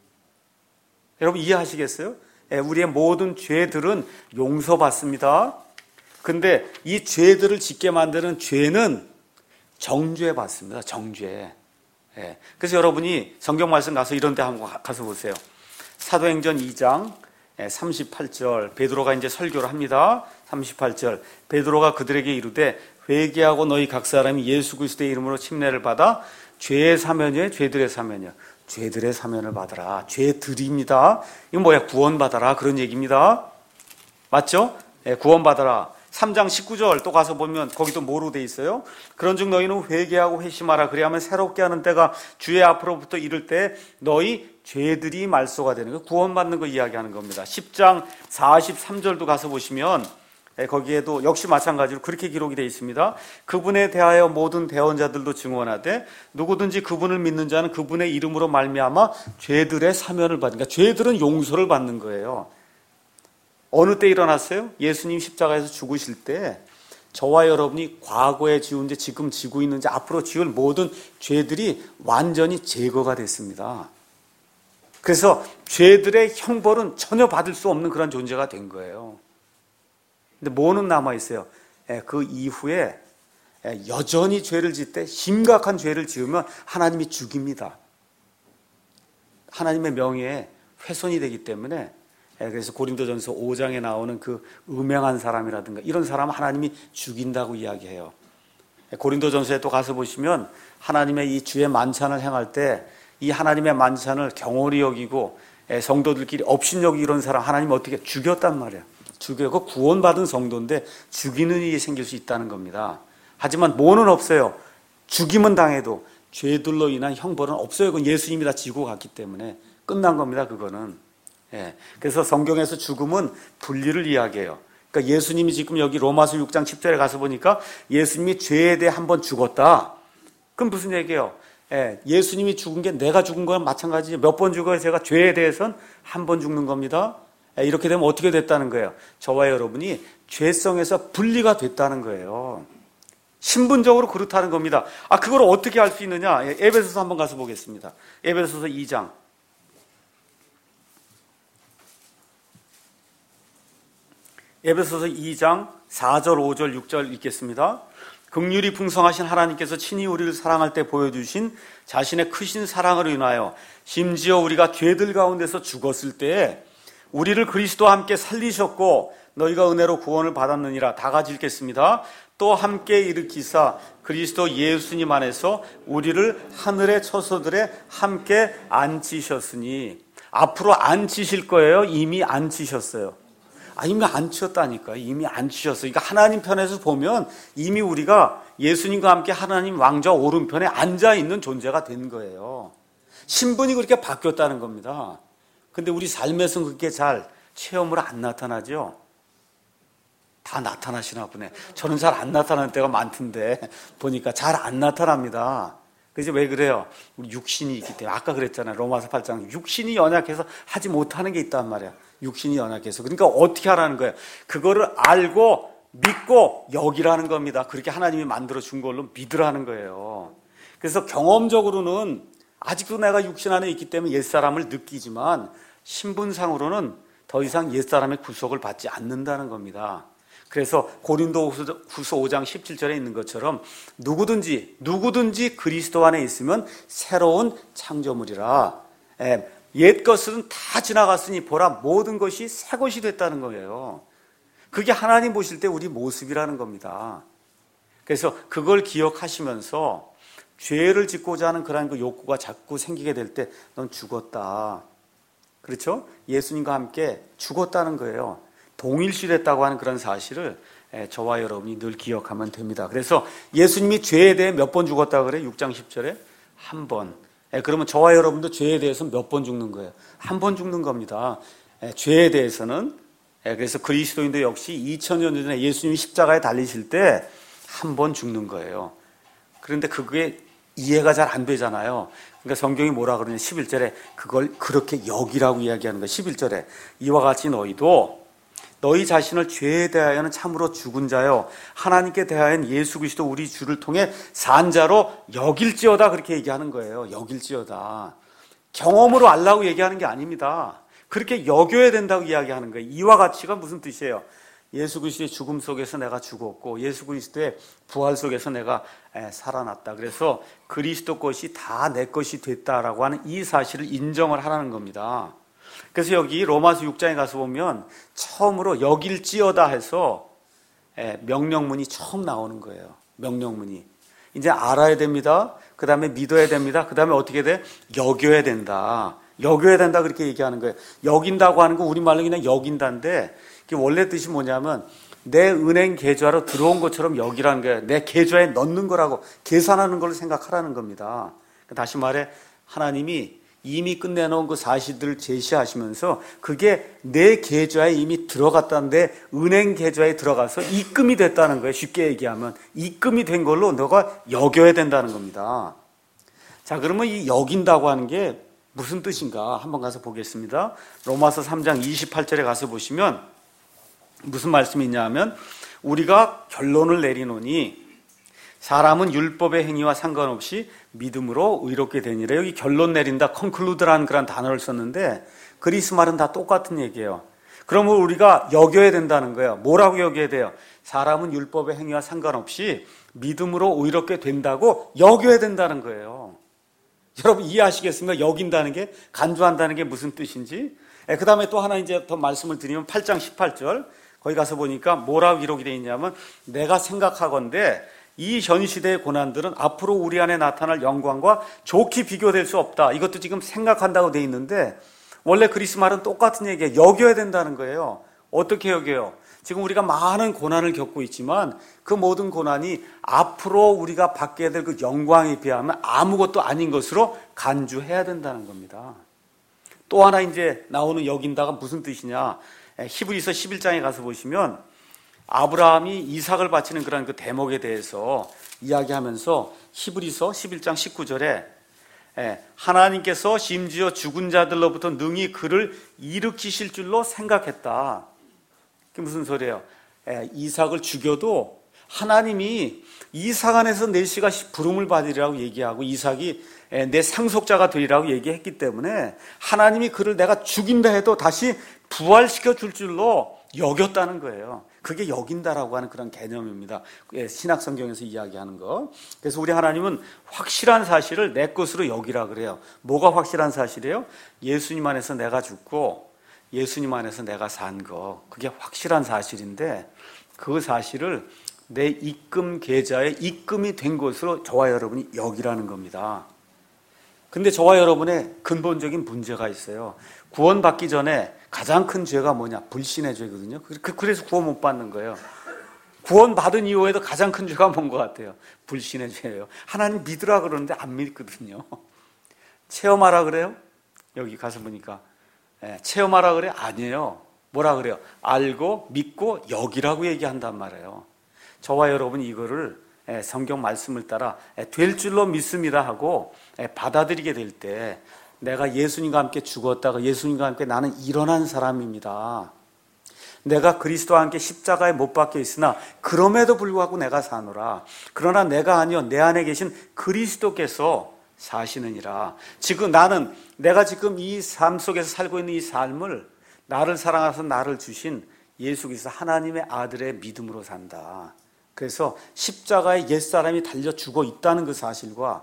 여러분 이해하시겠어요? 우리의 모든 죄들은 용서받습니다. 근데 이 죄들을 짓게 만드는 죄는 정죄받습니다. 정죄. 그래서 여러분이 성경 말씀 가서 이런 데 한번 가서 보세요. 사도행전 2장 38절 베드로가 이제 설교를 합니다. 38절 베드로가 그들에게 이르되 회개하고 너희 각 사람이 예수 그리스도의 이름으로 침례를 받아 죄의 사면이에요? 죄들의 사면이에요? 죄들의 사면을 받아라. 죄들입니다. 이건 뭐야? 구원받아라. 그런 얘기입니다. 맞죠? 구원받아라. 3장 19절 또 가서 보면 거기도 뭐로 돼 있어요? 그런즉 너희는 회개하고 회심하라. 그래야만 새롭게 하는 때가 주의 앞으로부터 이를 때 너희 죄들이 말소가 되는 거, 구원받는 거 이야기하는 겁니다. 10장 43절도 가서 보시면 거기에도 역시 마찬가지로 그렇게 기록이 되어 있습니다. 그분에 대하여 모든 대언자들도 증언하되 누구든지 그분을 믿는 자는 그분의 이름으로 말미암아 죄들의 사면을 받으니까 죄들은 용서를 받는 거예요. 어느 때 일어났어요? 예수님 십자가에서 죽으실 때 저와 여러분이 과거에 지은 죄, 지금 지고 있는 죄, 앞으로 지을 모든 죄들이 완전히 제거가 됐습니다. 그래서 죄들의 형벌은 전혀 받을 수 없는 그런 존재가 된 거예요. 근데 뭐는 남아있어요? 그 이후에 여전히 죄를 짓 때 심각한 죄를 지으면 하나님이 죽입니다. 하나님의 명예에 훼손이 되기 때문에 그래서 고린도전서 5장에 나오는 그 음행한 사람이라든가 이런 사람 하나님이 죽인다고 이야기해요. 고린도전서에 또 가서 보시면 하나님의 이 주의 만찬을 행할 때 이 하나님의 만찬을 경홀히 여기고 성도들끼리 업신여기고 이런 사람 하나님 어떻게 죽였단 말이에요. 죽여고 구원받은 성도인데 죽이는 일이 생길 수 있다는 겁니다. 하지만 뭐는 없어요. 죽임은 당해도 죄들로 인한 형벌은 없어요. 그건 예수님이 다 지고 갔기 때문에 끝난 겁니다. 그거는. 예. 그래서 성경에서 죽음은 분리를 이야기해요. 그러니까 예수님이 지금 여기 로마서 6장 10절에 가서 보니까 예수님이 죄에 대해 한 번 죽었다. 그럼 무슨 얘기예요? 예. 예수님이 죽은 게 내가 죽은 거랑 마찬가지죠. 몇 번 죽어요? 제가 죄에 대해서는 한 번 죽는 겁니다. 예. 이렇게 되면 어떻게 됐다는 거예요? 저와 여러분이 죄성에서 분리가 됐다는 거예요. 신분적으로 그렇다는 겁니다. 그걸 어떻게 알 수 있느냐? 에베소서 한번 가서 보겠습니다. 에베소서 2장. 에베소서 2장 4절, 5절, 6절 읽겠습니다. 긍휼이 풍성하신 하나님께서 친히 우리를 사랑할 때 보여주신 자신의 크신 사랑으로 인하여 심지어 우리가 죄들 가운데서 죽었을 때에 우리를 그리스도와 함께 살리셨고 너희가 은혜로 구원을 받았느니라. 다 같이 읽겠습니다. 또 함께 일으키사 그리스도 예수님 안에서 우리를 하늘의 처소들에 함께 앉히셨으니. 앞으로 앉히실 거예요? 이미 앉히셨어요? 이미 앉히셨다니까요. 이미 앉히셨어요. 그러니까 하나님 편에서 보면 이미 우리가 예수님과 함께 하나님 왕좌 오른편에 앉아있는 존재가 된 거예요. 신분이 그렇게 바뀌었다는 겁니다. 근데 우리 삶에서는 그렇게 잘 체험으로 안 나타나죠? 다 나타나시나 보네. 저는 잘 안 나타나는 때가 많던데 보니까 잘 안 나타납니다. 그래서 왜 그래요? 우리 육신이 있기 때문에. 아까 그랬잖아요. 로마서 8장. 육신이 연약해서 하지 못하는 게 있단 말이야. 육신이 연약해서. 그러니까 어떻게 하라는 거예요? 그거를 알고 믿고 여기라는 겁니다. 그렇게 하나님이 만들어 준 걸로 믿으라는 거예요. 그래서 경험적으로는 아직도 내가 육신 안에 있기 때문에 옛사람을 느끼지만 신분상으로는 더 이상 옛사람의 구속을 받지 않는다는 겁니다. 그래서 고린도후서 5장 17절에 있는 것처럼 누구든지 그리스도 안에 있으면 새로운 창조물이라. 옛 것은 다 지나갔으니 보라 모든 것이 새 것이 됐다는 거예요. 그게 하나님 보실 때 우리 모습이라는 겁니다. 그래서 그걸 기억하시면서 죄를 짓고자 하는 그런 그 욕구가 자꾸 생기게 될 때 넌 죽었다. 그렇죠? 예수님과 함께 죽었다는 거예요. 동일시됐다고 하는 그런 사실을 저와 여러분이 늘 기억하면 됩니다. 그래서 예수님이 죄에 대해 몇 번 죽었다고 그래요? 6장 10절에 한 번. 그러면 저와 여러분도 죄에 대해서 몇 번 죽는 거예요? 한 번 죽는 겁니다. 죄에 대해서는. 그래서 그리스도인도 역시 2000년 전에 예수님이 십자가에 달리실 때 한 번 죽는 거예요. 그런데 그게 이해가 잘 안 되잖아요. 그러니까 성경이 뭐라 그러냐? 11절에 그걸 그렇게 여기라고 이야기하는 거예요. 11절에 이와 같이 너희도 너희 자신을 죄에 대하여는 참으로 죽은 자요 하나님께 대하여는 예수 그리스도 우리 주를 통해 산 자로 여길지어다. 그렇게 얘기하는 거예요. 여길지어다. 경험으로 알라고 얘기하는 게 아닙니다. 그렇게 여겨야 된다고 이야기하는 거예요. 이와 같이가 무슨 뜻이에요? 예수 그리스도의 죽음 속에서 내가 죽었고 예수 그리스도의 부활 속에서 내가 살아났다. 그래서 그리스도 것이 다 내 것이 됐다라고 하는 이 사실을 인정을 하라는 겁니다. 그래서 여기 로마서 6장에 가서 보면 처음으로 여길지어다 해서 명령문이 처음 나오는 거예요. 명령문이. 이제 알아야 됩니다. 그 다음에 믿어야 됩니다. 그 다음에 어떻게 돼? 여겨야 된다. 여겨야 된다 그렇게 얘기하는 거예요. 여긴다고 하는 거 우리말로 그냥 여긴다인데 원래 뜻이 뭐냐면 내 은행 계좌로 들어온 것처럼 여기라는 거예요. 내 계좌에 넣는 거라고 계산하는 걸 생각하라는 겁니다. 다시 말해 하나님이 이미 끝내놓은 그 사실들을 제시하시면서 그게 내 계좌에 이미 들어갔다는데 은행 계좌에 들어가서 입금이 됐다는 거예요. 쉽게 얘기하면 입금이 된 걸로 너가 여겨야 된다는 겁니다. 자, 그러면 이 여긴다고 하는 게 무슨 뜻인가 한번 가서 보겠습니다. 로마서 3장 28절에 가서 보시면 무슨 말씀이 있냐 하면 우리가 결론을 내리노니 사람은 율법의 행위와 상관없이 믿음으로 의롭게 되니라. 여기 결론 내린다, conclude라는 그런 단어를 썼는데 그리스 말은 다 똑같은 얘기예요. 그러면 우리가 여겨야 된다는 거예요. 뭐라고 여겨야 돼요? 사람은 율법의 행위와 상관없이 믿음으로 의롭게 된다고 여겨야 된다는 거예요. 여러분 이해하시겠습니까? 여긴다는 게, 간주한다는 게 무슨 뜻인지. 그 다음에 또 하나 이제 더 말씀을 드리면 8장 18절 거기 가서 보니까 뭐라고 기록이 되어 있냐면 내가 생각하건대 이 현 시대의 고난들은 앞으로 우리 안에 나타날 영광과 좋게 비교될 수 없다. 이것도 지금 생각한다고 되어 있는데 원래 그리스 말은 똑같은 얘기예요. 여겨야 된다는 거예요. 어떻게 여겨요? 지금 우리가 많은 고난을 겪고 있지만 그 모든 고난이 앞으로 우리가 받게 될 그 영광에 비하면 아무것도 아닌 것으로 간주해야 된다는 겁니다. 또 하나 이제 나오는 여긴다가 무슨 뜻이냐? 히브리서 11장에 가서 보시면 아브라함이 이삭을 바치는 그런 그 대목에 대해서 이야기하면서 히브리서 11장 19절에 하나님께서 심지어 죽은 자들로부터 능히 그를 일으키실 줄로 생각했다. 그게 무슨 소리예요? 이삭을 죽여도 하나님이 이삭 안에서 내 씨가 부름을 받으리라고 얘기하고 이삭이 내 상속자가 되리라고 얘기했기 때문에 하나님이 그를 내가 죽인다 해도 다시 부활시켜 줄 줄로 여겼다는 거예요. 그게 여긴다라고 하는 그런 개념입니다. 신약 성경에서 이야기하는 거. 그래서 우리 하나님은 확실한 사실을 내 것으로 여기라 그래요. 뭐가 확실한 사실이에요? 예수님 안에서 내가 죽고 예수님 안에서 내가 산 거. 그게 확실한 사실인데 그 사실을 내 입금 계좌에 입금이 된 것으로 저와 여러분이 여기라는 겁니다. 근데 저와 여러분의 근본적인 문제가 있어요. 구원받기 전에 가장 큰 죄가 뭐냐? 불신의 죄거든요. 그래서 구원 못 받는 거예요. 구원받은 이후에도 가장 큰 죄가 뭔 것 같아요? 불신의 죄예요. 하나님 믿으라 그러는데 안 믿거든요. 체험하라 그래요? 여기 가서 보니까 체험하라 그래? 아니에요. 뭐라 그래요? 알고 믿고 여기라고 얘기한단 말이에요. 저와 여러분이 이거를 성경 말씀을 따라 될 줄로 믿습니다 하고 받아들이게 될 때 내가 예수님과 함께 죽었다가 예수님과 함께 나는 일어난 사람입니다. 내가 그리스도와 함께 십자가에 못 박혀 있으나 그럼에도 불구하고 내가 사노라. 그러나 내가 아니요 내 안에 계신 그리스도께서 사시느니라. 지금 내가 지금 이 삶 속에서 살고 있는 이 삶을 나를 사랑하셔서 나를 주신 예수 그리스도 하나님의 아들의 믿음으로 산다. 그래서 십자가에 옛사람이 달려 죽어 있다는 그 사실과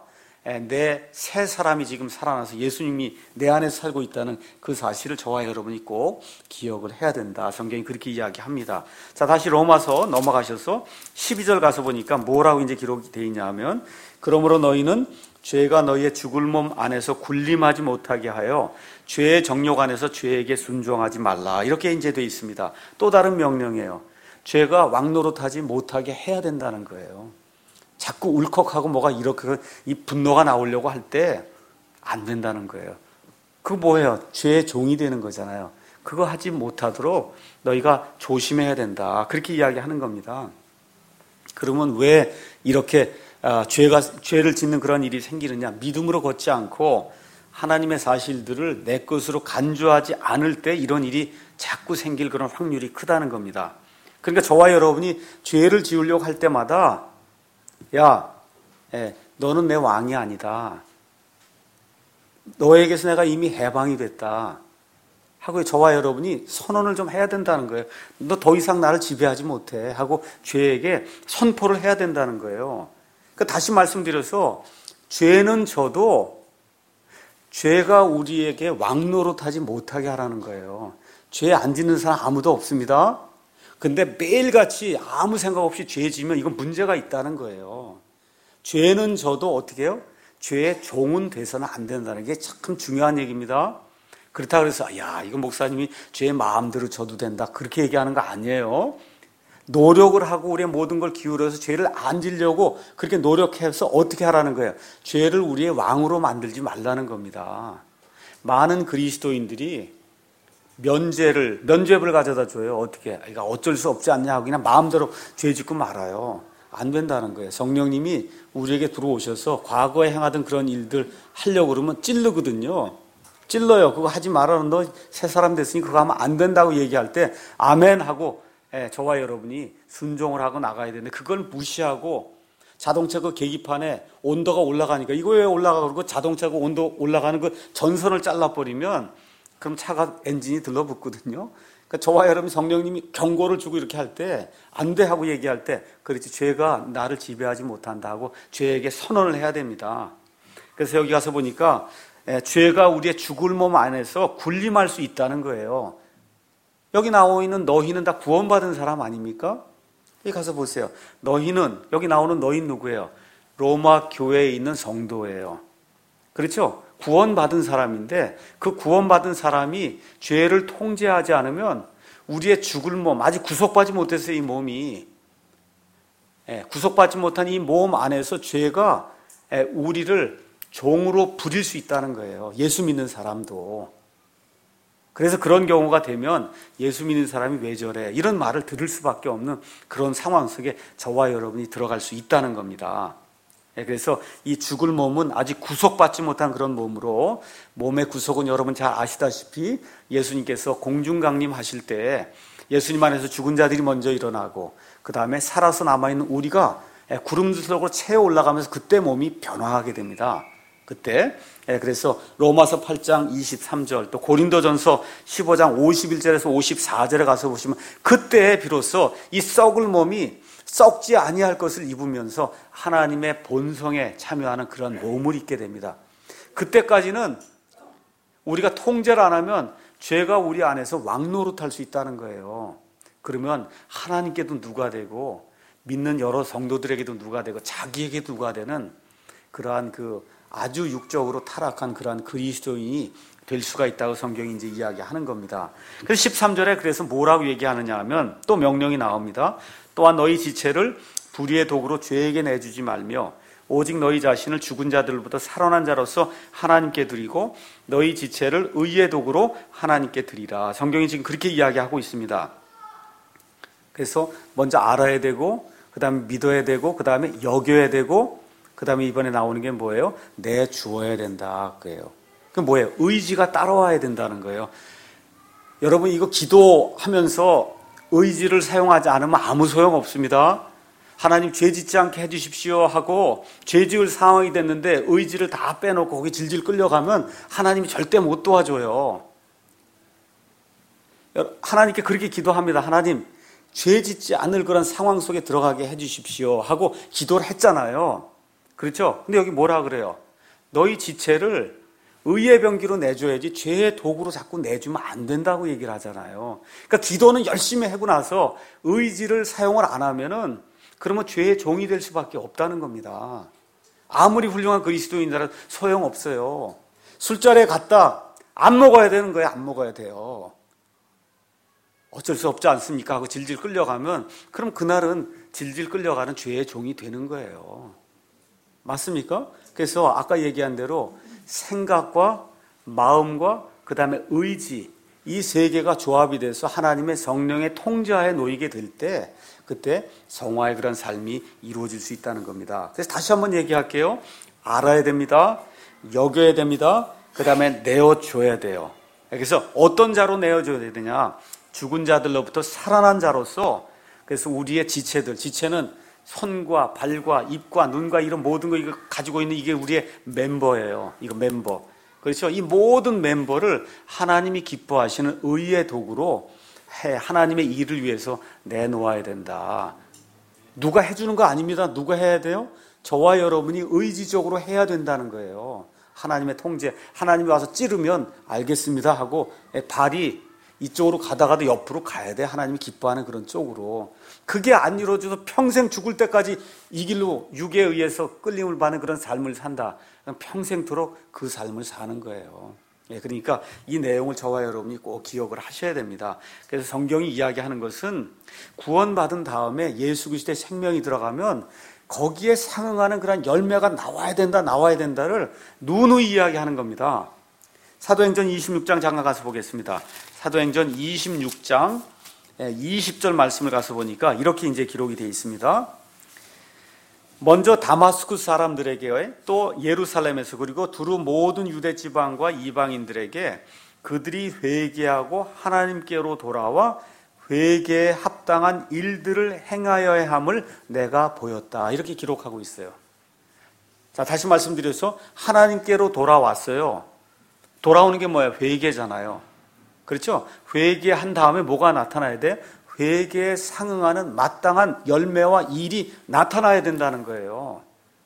내 새 사람이 지금 살아나서 예수님이 내 안에 살고 있다는 그 사실을 저와 여러분이 꼭 기억을 해야 된다. 성경이 그렇게 이야기합니다. 자, 다시 로마서 넘어가셔서 12절 가서 보니까 뭐라고 이제 기록이 되어 있냐 하면 그러므로 너희는 죄가 너희의 죽을 몸 안에서 군림하지 못하게 하여 죄의 정욕 안에서 죄에게 순종하지 말라. 이렇게 이제 되어 있습니다. 또 다른 명령이에요. 죄가 왕노릇하지 못하게 해야 된다는 거예요. 자꾸 울컥하고 뭐가 이렇게 이 분노가 나오려고 할 때 안 된다는 거예요. 그거 뭐예요? 죄의 종이 되는 거잖아요. 그거 하지 못하도록 너희가 조심해야 된다. 그렇게 이야기하는 겁니다. 그러면 왜 이렇게 죄를 짓는 그런 일이 생기느냐? 믿음으로 걷지 않고 하나님의 사실들을 내 것으로 간주하지 않을 때 이런 일이 자꾸 생길 그런 확률이 크다는 겁니다. 그러니까 저와 여러분이 죄를 지으려고 할 때마다 너는 내 왕이 아니다. 너에게서 내가 이미 해방이 됐다. 하고 저와 여러분이 선언을 좀 해야 된다는 거예요. 너 더 이상 나를 지배하지 못해. 하고 죄에게 선포를 해야 된다는 거예요. 그러니까 다시 말씀드려서 죄는 져도 죄가 우리에게 왕노릇하지 못하게 하라는 거예요. 죄 안 짓는 사람 아무도 없습니다. 근데 매일같이 아무 생각 없이 죄 지면 이건 문제가 있다는 거예요. 죄는 져도 어떻게 해요? 죄의 종은 돼서는 안 된다는 게 참 중요한 얘기입니다. 그렇다고 해서 이거 목사님이 죄의 마음대로 져도 된다 그렇게 얘기하는 거 아니에요. 노력을 하고 우리의 모든 걸 기울여서 죄를 안 지려고 그렇게 노력해서 어떻게 하라는 거예요? 죄를 우리의 왕으로 만들지 말라는 겁니다. 많은 그리스도인들이 면죄부를 가져다 줘요. 어떻게? 그러니까 어쩔 수 없지 않냐 하고 그냥 마음대로 죄 짓고 말아요. 안 된다는 거예요. 성령님이 우리에게 들어오셔서 과거에 행하던 그런 일들 하려고 그러면 찔르거든요. 찔러요. 그거 하지 말아. 너 새 사람 됐으니 그거 하면 안 된다고 얘기할 때 아멘 하고 저와 여러분이 순종을 하고 나가야 되는데 그걸 무시하고 자동차 그 계기판에 온도가 올라가니까 이거 왜 올라가 그러고 자동차가 온도 올라가는 그 전선을 잘라버리면 그럼 차가 엔진이 들러붙거든요. 그러니까 저와 여러분 성령님이 경고를 주고 이렇게 할 때 안 돼 하고 얘기할 때 그렇지 죄가 나를 지배하지 못한다 하고 죄에게 선언을 해야 됩니다. 그래서 여기 가서 보니까 죄가 우리의 죽을 몸 안에서 군림할 수 있다는 거예요. 여기 나와 있는 너희는 다 구원받은 사람 아닙니까? 여기 가서 보세요. 너희는 여기 나오는 너희는 누구예요? 로마 교회에 있는 성도예요. 그렇죠? 구원받은 사람인데 그 구원받은 사람이 죄를 통제하지 않으면 우리의 죽을 몸, 아직 구속받지 못했어요. 이 몸이. 구속받지 못한 이 몸 안에서 죄가 우리를 종으로 부릴 수 있다는 거예요. 예수 믿는 사람도. 그래서 그런 경우가 되면 예수 믿는 사람이 왜 저래? 이런 말을 들을 수밖에 없는 그런 상황 속에 저와 여러분이 들어갈 수 있다는 겁니다. 그래서 이 죽을 몸은 아직 구속받지 못한 그런 몸으로, 몸의 구속은 여러분 잘 아시다시피 예수님께서 공중강림하실 때 예수님 안에서 죽은 자들이 먼저 일어나고 그 다음에 살아서 남아있는 우리가 구름 속으로 채워 올라가면서 그때 몸이 변화하게 됩니다. 그때. 그래서 로마서 8장 23절, 또 고린도전서 15장 51절에서 54절에 가서 보시면 그때 비로소 이 썩을 몸이 썩지 아니할 것을 입으면서 하나님의 본성에 참여하는 그런 몸을 입게 됩니다. 그때까지는 우리가 통제를 안 하면 죄가 우리 안에서 왕노릇할 수 있다는 거예요. 그러면 하나님께도 누가 되고 믿는 여러 성도들에게도 누가 되고 자기에게도 누가 되는 그러한 아주 육적으로 타락한 그러한 그리스도인이 될 수가 있다고 성경이 이제 이야기하는 겁니다. 그래서 13절에 그래서 뭐라고 얘기하느냐 하면 또 명령이 나옵니다. 또한 너희 지체를 불의의 도구로 죄에게 내주지 말며 오직 너희 자신을 죽은 자들로부터 살아난 자로서 하나님께 드리고 너희 지체를 의의 도구로 하나님께 드리라. 성경이 지금 그렇게 이야기하고 있습니다. 그래서 먼저 알아야 되고 그 다음에 믿어야 되고 그 다음에 여겨야 되고 그 다음에 이번에 나오는 게 뭐예요? 내주어야 된다. 그래요. 그 뭐예요? 의지가 따라와야 된다는 거예요. 여러분 이거 기도하면서 의지를 사용하지 않으면 아무 소용 없습니다. 하나님 죄 짓지 않게 해주십시오 하고 죄 지을 상황이 됐는데 의지를 다 빼놓고 거기 질질 끌려가면 하나님이 절대 못 도와줘요. 하나님께 그렇게 기도합니다. 하나님 죄 짓지 않을 그런 상황 속에 들어가게 해주십시오 하고 기도를 했잖아요. 그렇죠? 근데 여기 뭐라 그래요? 너희 지체를 의의 병기로 내줘야지 죄의 도구로 자꾸 내주면 안 된다고 얘기를 하잖아요. 그러니까 기도는 열심히 하고 나서 의지를 사용을 안 하면은 그러면 죄의 종이 될 수밖에 없다는 겁니다. 아무리 훌륭한 그리스도인이라도 소용없어요. 술자리에 갔다 안 먹어야 되는 거예요. 안 먹어야 돼요. 어쩔 수 없지 않습니까? 하고 질질 끌려가면 그럼 그날은 질질 끌려가는 죄의 종이 되는 거예요. 맞습니까? 그래서 아까 얘기한 대로 생각과 마음과 그 다음에 의지 이 세 개가 조합이 돼서 하나님의 성령의 통제하에 놓이게 될 때 그때 성화의 그런 삶이 이루어질 수 있다는 겁니다. 그래서 다시 한번 얘기할게요. 알아야 됩니다. 여겨야 됩니다. 그 다음에 내어줘야 돼요. 그래서 어떤 자로 내어줘야 되냐? 죽은 자들로부터 살아난 자로서 그래서 우리의 지체는 손과 발과 입과 눈과 이런 모든 거 이거 가지고 있는 이게 우리의 멤버예요. 이거 멤버. 그렇죠? 이 모든 멤버를 하나님이 기뻐하시는 의의 도구로 하나님의 일을 위해서 내놓아야 된다. 누가 해주는 거 아닙니다. 누가 해야 돼요? 저와 여러분이 의지적으로 해야 된다는 거예요. 하나님의 통제. 하나님이 와서 찌르면 알겠습니다 하고 발이 이쪽으로 가다가도 옆으로 가야 돼. 하나님이 기뻐하는 그런 쪽으로. 그게 안 이루어져서 평생 죽을 때까지 이 길로 육에 의해서 끌림을 받는 그런 삶을 산다. 평생토록 그 삶을 사는 거예요. 그러니까 이 내용을 저와 여러분이 꼭 기억을 하셔야 됩니다. 그래서 성경이 이야기하는 것은 구원받은 다음에 예수 그리스도의 생명이 들어가면 거기에 상응하는 그런 열매가 나와야 된다를 누누이 이야기하는 겁니다. 사도행전 26장 잠깐 가서 보겠습니다. 사도행전 26장 20절 말씀을 가서 보니까 이렇게 이제 기록이 되어 있습니다. 먼저 다마스쿠스 사람들에게 또 예루살렘에서 그리고 두루 모든 유대 지방과 이방인들에게 그들이 회개하고 하나님께로 돌아와 회개에 합당한 일들을 행하여야 함을 내가 보였다. 이렇게 기록하고 있어요. 자, 다시 말씀드려서 하나님께로 돌아왔어요. 돌아오는 게 뭐예요? 회개잖아요. 그렇죠? 회개한 다음에 뭐가 나타나야 돼? 회개에 상응하는 마땅한 열매와 일이 나타나야 된다는 거예요.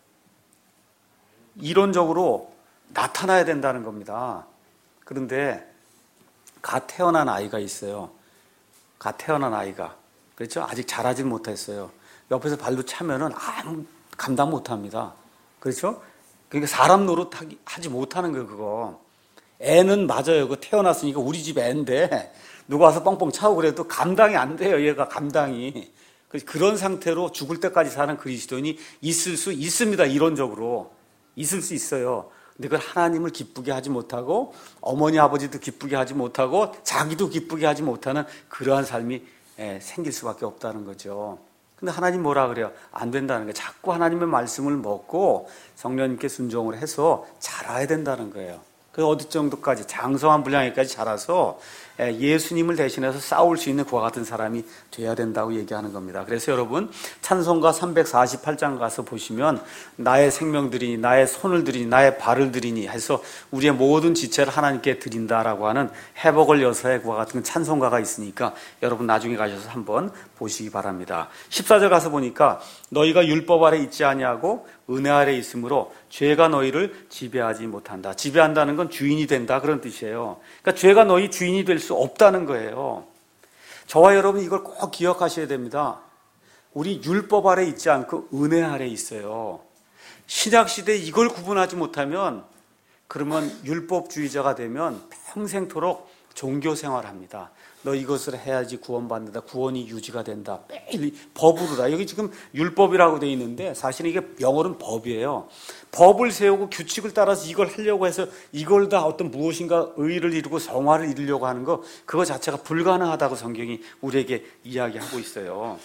이론적으로 나타나야 된다는 겁니다. 그런데 갓 태어난 아이가 있어요. 갓 태어난 아이가. 그렇죠? 아직 자라지 못했어요. 옆에서 발로 차면은 아무 감당 못합니다. 그렇죠? 그러니까 사람 노릇 하지 못하는 거예요, 그거. 애는 맞아요. 그 태어났으니까 우리 집 애인데 누가 와서 뻥뻥 차고 그래도 감당이 안 돼요. 얘가 감당이. 그런 상태로 죽을 때까지 사는 그리스도인이 있을 수 있습니다. 이론적으로. 있을 수 있어요. 근데 그걸 하나님을 기쁘게 하지 못하고 어머니 아버지도 기쁘게 하지 못하고 자기도 기쁘게 하지 못하는 그러한 삶이 생길 수밖에 없다는 거죠. 근데 하나님 뭐라 그래요? 안 된다는 거예요. 자꾸 하나님의 말씀을 먹고 성령님께 순종을 해서 자라야 된다는 거예요. 그래서 어디 정도까지 장성한 분량에까지 자라서 예수님을 대신해서 싸울 수 있는 그와 같은 사람이 돼야 된다고 얘기하는 겁니다. 그래서 여러분 찬송가 348장 가서 보시면 나의 생명 드리니 나의 손을 드리니 나의 발을 드리니 해서 우리의 모든 지체를 하나님께 드린다라고 하는 회복을 여서의 그와 같은 찬송가가 있으니까 여러분 나중에 가셔서 한번 보시기 바랍니다. 14절 가서 보니까 너희가 율법 아래 있지 아니하고 은혜 아래 있으므로 죄가 너희를 지배하지 못한다. 지배한다는 건 주인이 된다 그런 뜻이에요. 그러니까 죄가 너희 주인이 될 수 없다는 거예요. 저와 여러분 이걸 꼭 기억하셔야 됩니다. 우리 율법 아래 있지 않고 은혜 아래 있어요. 신약시대에 이걸 구분하지 못하면 그러면 율법주의자가 되면 평생토록 종교생활합니다. 너 이것을 해야지 구원받는다. 구원이 유지가 된다. 매일 법으로다. 여기 지금 율법이라고 되어 있는데 사실은 이게 영어로는 법이에요. 법을 세우고 규칙을 따라서 이걸 하려고 해서 이걸 다 어떤 무엇인가 의의를 이루고 성화를 이루려고 하는 거 그거 자체가 불가능하다고 성경이 우리에게 이야기하고 있어요.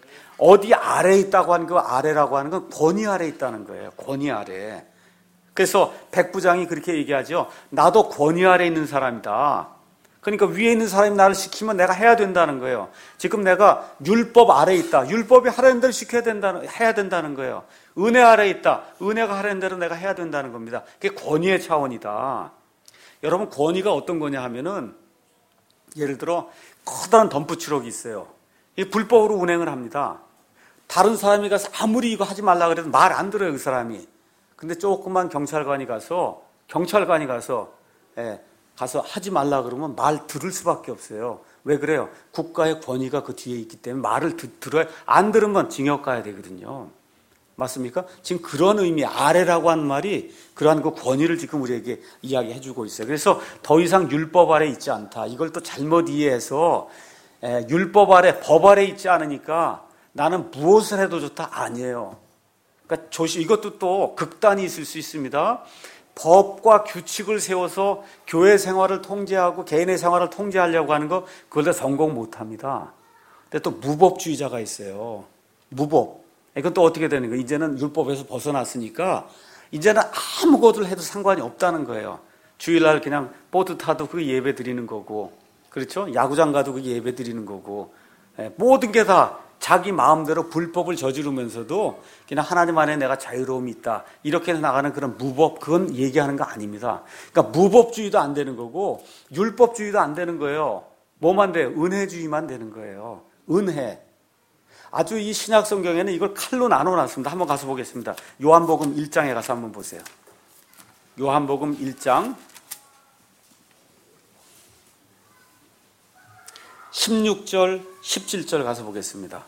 어디 아래에 있다고 하는 거 아래라고 하는 건 권위 아래에 있다는 거예요. 권위 아래. 그래서 백부장이 그렇게 얘기하죠. 나도 권위 아래에 있는 사람이다. 그러니까 위에 있는 사람이 나를 시키면 내가 해야 된다는 거예요. 지금 내가 율법 아래에 있다. 율법이 하라는 대로 해야 된다는 거예요. 은혜 아래에 있다. 은혜가 하라는 대로 내가 해야 된다는 겁니다. 그게 권위의 차원이다. 여러분 권위가 어떤 거냐 하면은 예를 들어 커다란 덤프트럭이 있어요. 이 불법으로 운행을 합니다. 다른 사람이 가서 아무리 이거 하지 말라 그래도 말 안 들어요, 그 사람이. 근데 조그만 경찰관이 가서 가서 하지 말라 그러면 말 들을 수밖에 없어요. 왜 그래요? 국가의 권위가 그 뒤에 있기 때문에 말을 들어야, 안 들으면 징역 가야 되거든요. 맞습니까? 지금 그런 의미, 아래라고 하는 말이 그러한 그 권위를 지금 우리에게 이야기해 주고 있어요. 그래서 더 이상 율법 아래 있지 않다. 이걸 또 잘못 이해해서 율법 아래, 법 아래 있지 않으니까 나는 무엇을 해도 좋다? 아니에요. 그러니까 이것도 또 극단이 있을 수 있습니다. 법과 규칙을 세워서 교회 생활을 통제하고 개인의 생활을 통제하려고 하는 거 그걸 다 성공 못합니다. 근데 또 무법주의자가 있어요. 무법. 이건 또 어떻게 되는 거예요? 이제는 율법에서 벗어났으니까 이제는 아무것을 해도 상관이 없다는 거예요. 주일날 그냥 보트 타도 그게 예배 드리는 거고, 그렇죠? 야구장 가도 그게 예배 드리는 거고, 모든 게 다 자기 마음대로 불법을 저지르면서도 그냥 하나님 안에 내가 자유로움이 있다. 이렇게 나가는 그런 무법, 그건 얘기하는 거 아닙니다. 그러니까 무법주의도 안 되는 거고 율법주의도 안 되는 거예요. 뭐만 돼요? 은혜주의만 되는 거예요. 은혜. 아주 이 신약 성경에는 이걸 칼로 나눠놨습니다. 한번 가서 보겠습니다. 요한복음 1장에 가서 한번 보세요. 요한복음 1장 16절, 17절 가서 보겠습니다.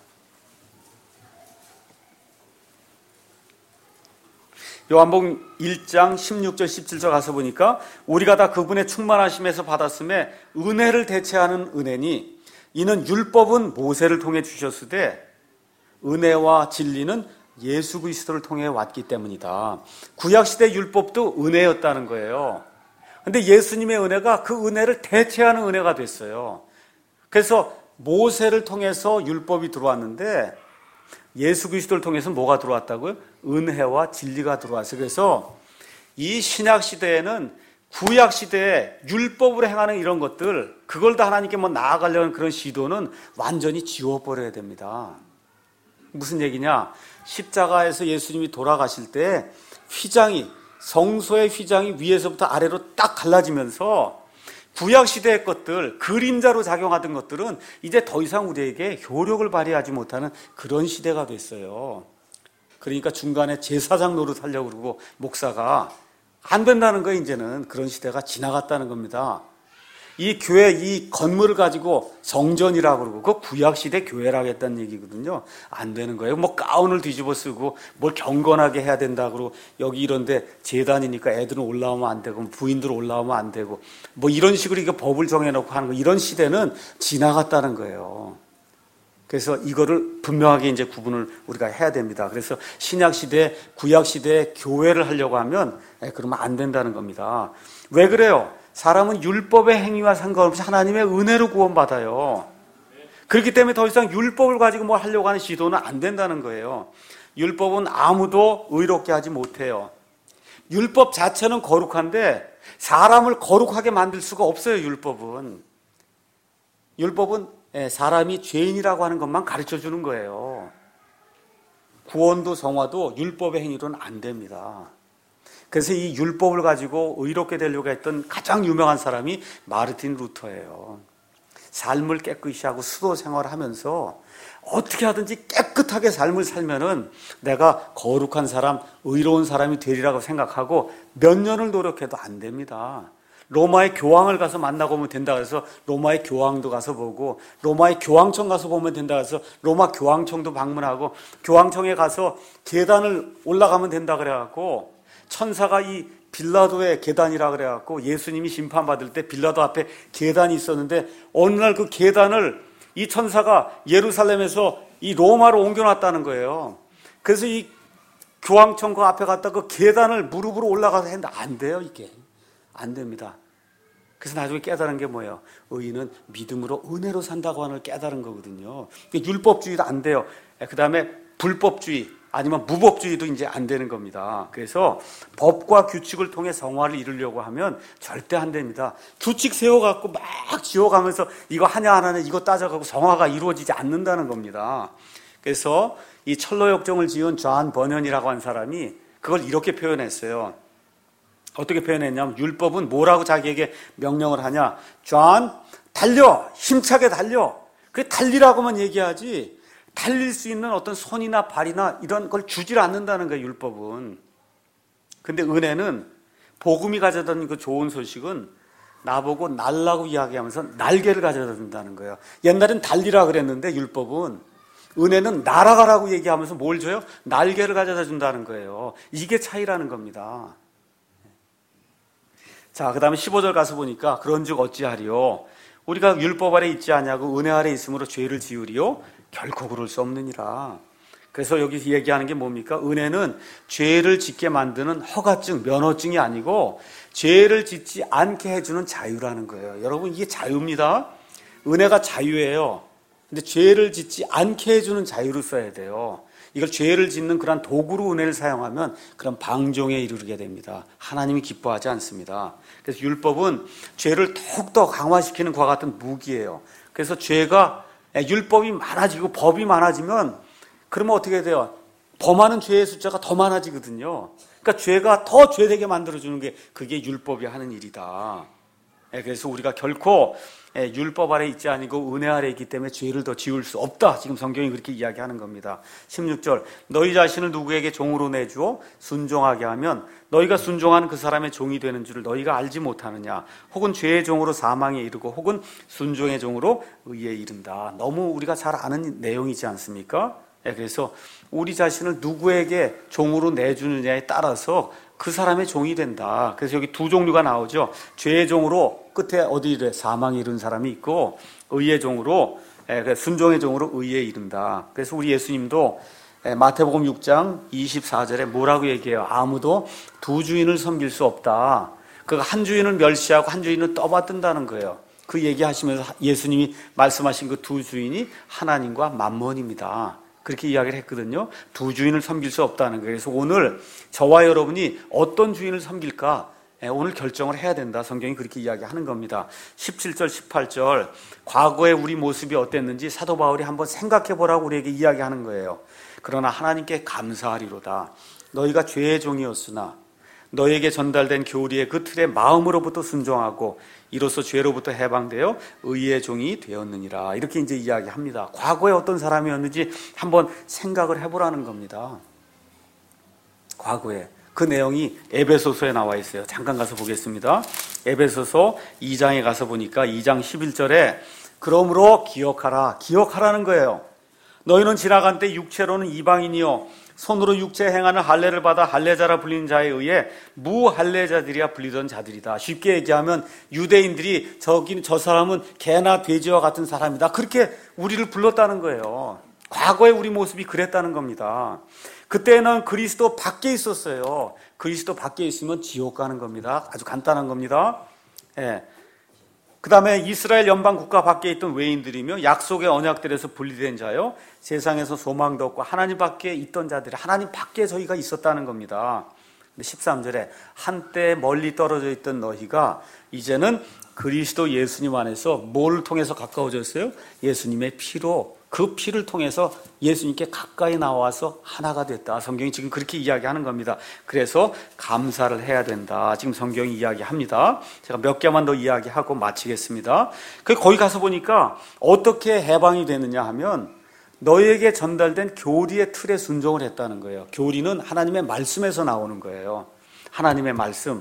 요한복음 1장 16절, 17절 가서 보니까 우리가 다 그분의 충만하심에서 받았음에 은혜를 대체하는 은혜니 이는 율법은 모세를 통해 주셨으되 은혜와 진리는 예수 그리스도를 통해 왔기 때문이다. 구약시대 율법도 은혜였다는 거예요. 그런데 예수님의 은혜가 그 은혜를 대체하는 은혜가 됐어요. 그래서 모세를 통해서 율법이 들어왔는데 예수 그리스도를 통해서 뭐가 들어왔다고요? 은혜와 진리가 들어왔어요. 그래서 이 신약 시대에는 구약 시대에 율법으로 행하는 이런 것들, 그걸 다 하나님께 나아가려는 그런 시도는 완전히 지워버려야 됩니다. 무슨 얘기냐? 십자가에서 예수님이 돌아가실 때 휘장이, 성소의 휘장이 위에서부터 아래로 딱 갈라지면서 구약시대의 것들, 그림자로 작용하던 것들은 이제 더 이상 우리에게 효력을 발휘하지 못하는 그런 시대가 됐어요. 그러니까 중간에 제사장 노릇 하려고 그러고 목사가 안 된다는 거예요. 이제는 그런 시대가 지나갔다는 겁니다. 이 교회, 이 건물을 가지고 성전이라고 그러고, 그 구약시대 교회라고 했다는 얘기거든요. 안 되는 거예요. 뭐 가운을 뒤집어 쓰고, 뭘 경건하게 해야 된다 그러고, 여기 이런데 제단이니까 애들은 올라오면 안 되고, 부인들 올라오면 안 되고, 뭐 이런 식으로 이거 법을 정해놓고 하는 거, 이런 시대는 지나갔다는 거예요. 그래서 이거를 분명하게 이제 구분을 우리가 해야 됩니다. 그래서 신약시대, 구약시대 교회를 하려고 하면, 그러면 안 된다는 겁니다. 왜 그래요? 사람은 율법의 행위와 상관없이 하나님의 은혜로 구원받아요. 그렇기 때문에 더 이상 율법을 가지고 뭘 하려고 하는 시도는 안 된다는 거예요. 율법은 아무도 의롭게 하지 못해요. 율법 자체는 거룩한데 사람을 거룩하게 만들 수가 없어요. 율법은 사람이 죄인이라고 하는 것만 가르쳐 주는 거예요. 구원도 성화도 율법의 행위로는 안 됩니다. 그래서 이 율법을 가지고 의롭게 되려고 했던 가장 유명한 사람이 마르틴 루터예요. 삶을 깨끗이 하고 수도 생활을 하면서 어떻게 하든지 깨끗하게 삶을 살면은 내가 거룩한 사람, 의로운 사람이 되리라고 생각하고 몇 년을 노력해도 안 됩니다. 로마의 교황을 가서 만나고 오면 된다 그래서 로마의 교황도 가서 보고, 로마의 교황청 가서 보면 된다 그래서 로마 교황청도 방문하고, 교황청에 가서 계단을 올라가면 된다 그래갖고, 천사가 이 빌라도의 계단이라 그래갖고 예수님이 심판받을 때 빌라도 앞에 계단이 있었는데 어느 날 그 계단을 이 천사가 예루살렘에서 이 로마로 옮겨놨다는 거예요. 그래서 이 교황청 그 앞에 갔다 그 계단을 무릎으로 올라가서 했는데 안 돼요. 이게 안 됩니다. 그래서 나중에 깨달은 게 뭐예요? 의인은 믿음으로 은혜로 산다고 하는 걸 깨달은 거거든요. 율법주의도 안 돼요. 그 다음에 불법주의 아니면 무법주의도 이제 안 되는 겁니다. 그래서 법과 규칙을 통해 성화를 이루려고 하면 절대 안 됩니다. 규칙 세워갖고 막 지어가면서 이거 하냐 안 하냐 이거 따져가고 성화가 이루어지지 않는다는 겁니다. 그래서 이 철로역정을 지은 존 버년이라고 한 사람이 그걸 이렇게 표현했어요. 어떻게 표현했냐면 율법은 뭐라고 자기에게 명령을 하냐. 존 달려, 힘차게 달려. 그게 달리라고만 얘기하지 달릴 수 있는 어떤 손이나 발이나 이런 걸 주질 않는다는 거예요. 율법은. 근데 은혜는 복음이 가져다 준 그 좋은 소식은 나보고 날라고 이야기하면서 날개를 가져다 준다는 거예요. 옛날엔 달리라 그랬는데 율법은, 은혜는 날아가라고 얘기하면서 뭘 줘요? 날개를 가져다 준다는 거예요. 이게 차이라는 겁니다. 자, 그 다음에 15절 가서 보니까 그런즉 어찌하리요? 우리가 율법 아래 있지 아니하고 은혜 아래 있으므로 죄를 지으리요? 결코 그럴 수 없느니라. 그래서 여기 얘기하는 게 뭡니까? 은혜는 죄를 짓게 만드는 허가증, 면허증이 아니고 죄를 짓지 않게 해주는 자유라는 거예요. 여러분, 이게 자유입니다. 은혜가 자유예요. 근데 죄를 짓지 않게 해주는 자유를 써야 돼요. 이걸 죄를 짓는 그런 도구로 은혜를 사용하면 그런 방종에 이르게 됩니다. 하나님이 기뻐하지 않습니다. 그래서 율법은 죄를 더욱더 강화시키는 것과 같은 무기예요. 그래서 율법이 많아지고 법이 많아지면 그러면 어떻게 돼요? 범하는 죄의 숫자가 더 많아지거든요. 그러니까 죄가 더 죄되게 만들어주는 게 그게 율법이 하는 일이다. 그래서 우리가 결코 율법 아래 있지 아니고 은혜 아래 있기 때문에 죄를 더 지을 수 없다. 지금 성경이 그렇게 이야기하는 겁니다. 16절 너희 자신을 누구에게 종으로 내주어 순종하게 하면 너희가 순종하는 그 사람의 종이 되는 줄을 너희가 알지 못하느냐. 혹은 죄의 종으로 사망에 이르고 혹은 순종의 종으로 의에 이른다. 너무 우리가 잘 아는 내용이지 않습니까? 그래서 우리 자신을 누구에게 종으로 내주느냐에 따라서 그 사람의 종이 된다. 그래서 여기 두 종류가 나오죠. 죄의 종으로 끝에 어디에 사망에 이른 사람이 있고 의의 종으로 순종의 종으로 의에 이른다. 그래서 우리 예수님도 마태복음 6장 24절에 뭐라고 얘기해요? 아무도 두 주인을 섬길 수 없다. 그 한 주인을 멸시하고 한 주인을 떠받든다는 거예요. 그 얘기하시면서 예수님이 말씀하신 그 두 주인이 하나님과 만몬입니다. 그렇게 이야기를 했거든요. 두 주인을 섬길 수 없다는 거예요. 그래서 오늘 저와 여러분이 어떤 주인을 섬길까 오늘 결정을 해야 된다. 성경이 그렇게 이야기하는 겁니다. 17절 18절 과거의 우리 모습이 어땠는지 사도 바울이 한번 생각해 보라고 우리에게 이야기하는 거예요. 그러나 하나님께 감사하리로다. 너희가 죄의 종이었으나 너희에게 전달된 교리의 그 틀에 마음으로부터 순종하고 이로써 죄로부터 해방되어 의의 종이 되었느니라. 이렇게 이제 이야기합니다. 과거에 어떤 사람이었는지 한번 생각을 해보라는 겁니다. 과거에. 그 내용이 에베소서에 나와 있어요. 잠깐 가서 보겠습니다. 에베소서 2장에 가서 보니까 2장 11절에 그러므로 기억하라는 거예요. 너희는 지나간 때 육체로는 이방인이요 손으로 육체 행하는 할례를 받아 할례자라 불리는 자에 의해 무할례자들이야 불리던 자들이다. 쉽게 얘기하면 유대인들이 저 사람은 개나 돼지와 같은 사람이다. 그렇게 우리를 불렀다는 거예요. 과거에 우리 모습이 그랬다는 겁니다. 그때는 그리스도 밖에 있었어요. 그리스도 밖에 있으면 지옥 가는 겁니다. 아주 간단한 겁니다. 예. 그 다음에 이스라엘 연방 국가 밖에 있던 외인들이며 약속의 언약들에서 분리된 자요 세상에서 소망도 없고 하나님 밖에 있던 자들이 하나님 밖에 저희가 있었다는 겁니다. 13절에 한때 멀리 떨어져 있던 너희가 이제는 그리스도 예수님 안에서 뭘 통해서 가까워졌어요? 예수님의 피로, 그 피를 통해서 예수님께 가까이 나와서 하나가 됐다. 성경이 지금 그렇게 이야기하는 겁니다. 그래서 감사를 해야 된다. 지금 성경이 이야기합니다. 제가 몇 개만 더 이야기하고 마치겠습니다. 거기 가서 보니까 어떻게 해방이 되느냐 하면 너희에게 전달된 교리의 틀에 순종을 했다는 거예요. 교리는 하나님의 말씀에서 나오는 거예요. 하나님의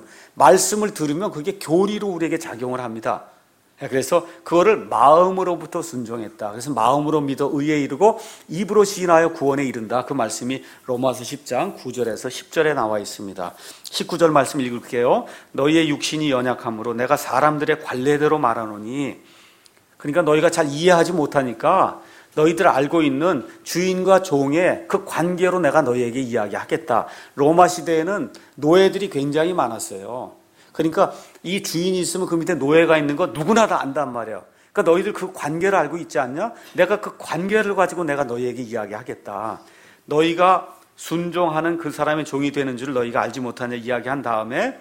말씀을 들으면 그게 교리로 우리에게 작용을 합니다. 그래서 그거를 마음으로부터 순종했다. 그래서 마음으로 믿어 의에 이르고 입으로 시인하여 구원에 이른다. 그 말씀이 로마서 10장 9절에서 10절에 나와 있습니다. 19절 말씀 읽을게요. 너희의 육신이 연약함으로 내가 사람들의 관례대로 말하노니, 그러니까 너희가 잘 이해하지 못하니까 너희들 알고 있는 주인과 종의 그 관계로 내가 너희에게 이야기하겠다. 로마 시대에는 노예들이 굉장히 많았어요. 그러니까 이 주인이 있으면 그 밑에 노예가 있는 거 누구나 다 안단 말이에요. 그러니까 너희들 그 관계를 알고 있지 않냐? 내가 그 관계를 가지고 내가 너희에게 이야기하겠다. 너희가 순종하는 그 사람의 종이 되는 줄 너희가 알지 못하냐 이야기한 다음에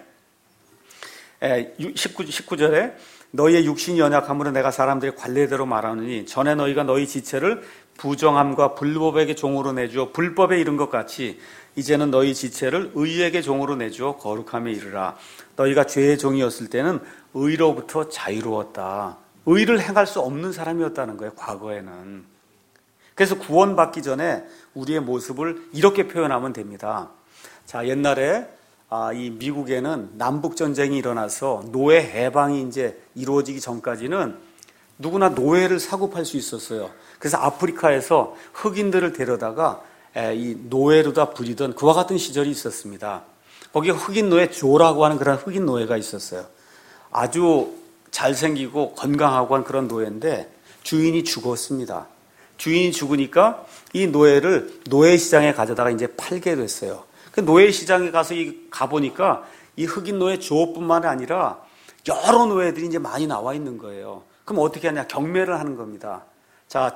19절에 너희의 육신이 연약함으로 내가 사람들의 관례대로 말하느니 전에 너희가 너희 지체를 부정함과 불법에게 종으로 내주어 불법에 이른 것 같이 이제는 너희 지체를 의에게 종으로 내주어 거룩함에 이르라. 너희가 죄의 종이었을 때는 의로부터 자유로웠다. 의를 행할 수 없는 사람이었다는 거예요, 과거에는. 그래서 구원받기 전에 우리의 모습을 이렇게 표현하면 됩니다. 자, 옛날에 이 미국에는 남북전쟁이 일어나서 노예 해방이 이제 이루어지기 전까지는 누구나 노예를 사고 팔 수 있었어요. 그래서 아프리카에서 흑인들을 데려다가 이 노예로다 부리던 그와 같은 시절이 있었습니다. 거기에 흑인 노예 조라고 하는 그런 흑인 노예가 있었어요. 아주 잘생기고 건강하고 한 그런 노예인데 주인이 죽었습니다. 주인이 죽으니까 이 노예를 노예시장에 가져다가 이제 팔게 됐어요. 그 노예시장에 가보니까 이 흑인 노예 조뿐만 아니라 여러 노예들이 이제 많이 나와 있는 거예요. 그럼 어떻게 하냐? 경매를 하는 겁니다. 자,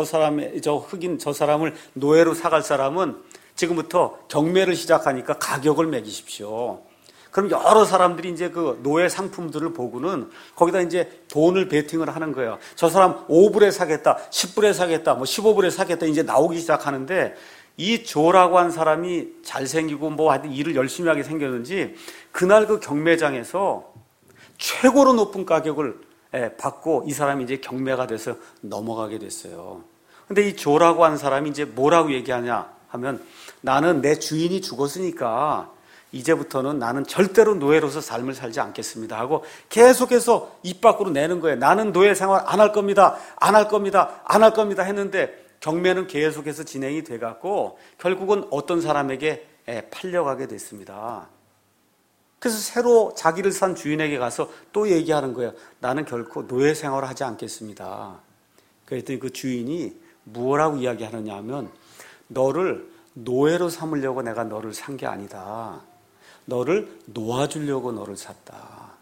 흑인 저 사람을 노예로 사갈 사람은 지금부터 경매를 시작하니까 가격을 매기십시오. 그럼 여러 사람들이 이제 그 노예 상품들을 보고는 거기다 이제 돈을 베팅을 하는 거예요. 저 사람 5불에 사겠다, 10불에 사겠다, 15불에 사겠다 이제 나오기 시작하는데 이 조라고 한 사람이 잘생기고 하여튼 일을 열심히 하게 생겼는지 그날 그 경매장에서 최고로 높은 가격을 받고 이 사람이 이제 경매가 돼서 넘어가게 됐어요. 근데 이 조라고 한 사람이 이제 뭐라고 얘기하냐 하면 나는 내 주인이 죽었으니까 이제부터는 나는 절대로 노예로서 삶을 살지 않겠습니다 하고 계속해서 입 밖으로 내는 거예요. 나는 노예 생활 안 할 겁니다. 안 할 겁니다. 안 할 겁니다 했는데 경매는 계속해서 진행이 돼갖고 결국은 어떤 사람에게 팔려가게 됐습니다. 그래서 새로 자기를 산 주인에게 가서 또 얘기하는 거예요. 나는 결코 노예 생활을 하지 않겠습니다. 그랬더니 그 주인이 뭐라고 이야기하느냐 하면 너를 노예로 삼으려고 내가 너를 산 게 아니다. 너를 놓아주려고 너를 샀다.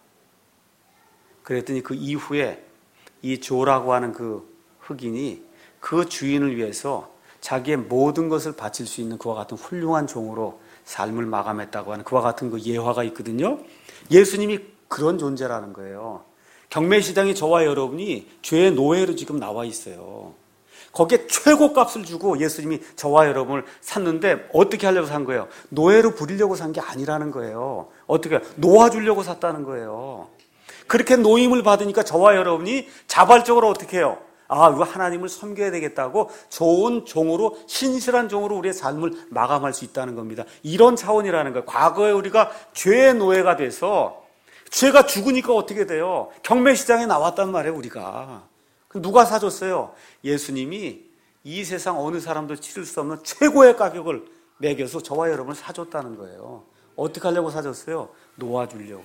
그랬더니 그 이후에 이 조라고 하는 그 흑인이 그 주인을 위해서 자기의 모든 것을 바칠 수 있는 그와 같은 훌륭한 종으로 삶을 마감했다고 하는 그와 같은 그 예화가 있거든요. 예수님이 그런 존재라는 거예요. 경매시장에 저와 여러분이 죄의 노예로 지금 나와 있어요. 거기에 최고값을 주고 예수님이 저와 여러분을 샀는데 어떻게 하려고 산 거예요? 노예로 부리려고 산 게 아니라는 거예요. 어떻게 놓아주려고 샀다는 거예요. 그렇게 노임을 받으니까 저와 여러분이 자발적으로 어떻게 해요? 아, 이거 하나님을 섬겨야 되겠다고 좋은 종으로, 신실한 종으로 우리의 삶을 마감할 수 있다는 겁니다. 이런 차원이라는 거예요. 과거에 우리가 죄의 노예가 돼서 죄가 죽으니까 어떻게 돼요? 경매시장에 나왔단 말이에요, 우리가. 누가 사줬어요? 예수님이 이 세상 어느 사람도 치를 수 없는 최고의 가격을 매겨서 저와 여러분을 사줬다는 거예요. 어떻게 하려고 사줬어요? 놓아주려고.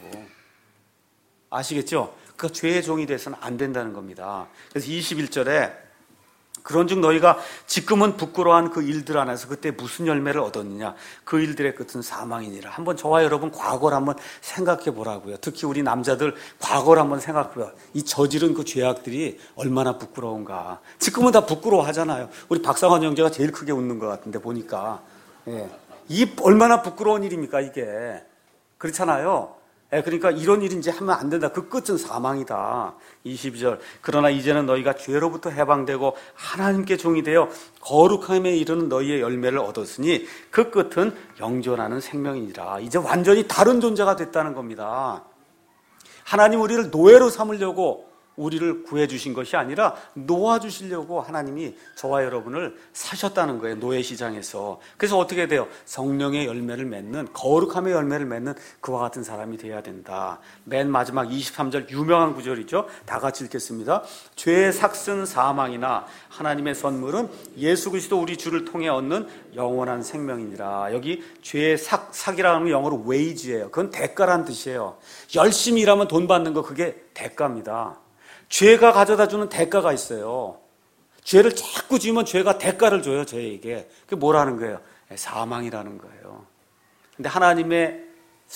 아시겠죠? 그 죄의 종이 돼서는 안 된다는 겁니다. 그래서 21절에 그런즉 너희가 지금은 부끄러워한 그 일들 안에서 그때 무슨 열매를 얻었느냐? 그 일들의 끝은 사망이니라. 한번 저와 여러분 과거를 한번 생각해 보라고요. 특히 우리 남자들 과거를 한번 생각해 보요. 이 저지른 그 죄악들이 얼마나 부끄러운가. 지금은 다 부끄러워하잖아요. 우리 박상환 형제가 제일 크게 웃는 것 같은데 보니까. 예. 이 얼마나 부끄러운 일입니까 이게. 그렇잖아요. 그러니까 이런 일이 이제 하면 안 된다. 그 끝은 사망이다. 22절. 그러나 이제는 너희가 죄로부터 해방되고 하나님께 종이 되어 거룩함에 이르는 너희의 열매를 얻었으니 그 끝은 영존하는 생명이니라. 이제 완전히 다른 존재가 됐다는 겁니다. 하나님 우리를 노예로 삼으려고 우리를 구해주신 것이 아니라 놓아주시려고 하나님이 저와 여러분을 사셨다는 거예요. 노예시장에서. 그래서 어떻게 돼요? 성령의 열매를 맺는, 거룩함의 열매를 맺는 그와 같은 사람이 돼야 된다. 맨 마지막 23절 유명한 구절이죠. 다 같이 읽겠습니다. 죄의 삭은 사망이나 하나님의 선물은 예수 그리스도 우리 주를 통해 얻는 영원한 생명이니라. 여기 죄의 삭이라는 건 영어로 wage예요. 그건 대가란 뜻이에요. 열심히 일하면 돈 받는 거, 그게 대가입니다. 죄가 가져다 주는 대가가 있어요. 죄를 자꾸 지으면 죄가 대가를 줘요, 저에게. 그게 뭐라는 거예요? 사망이라는 거예요. 근데 하나님의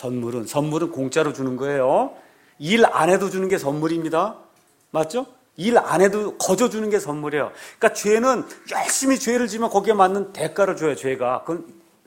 선물은 공짜로 주는 거예요. 일 안 해도 주는 게 선물입니다. 맞죠? 일 안 해도 거저 주는 게 선물이에요. 그러니까 죄는 열심히 죄를 지으면 거기에 맞는 대가를 줘요, 죄가. 그건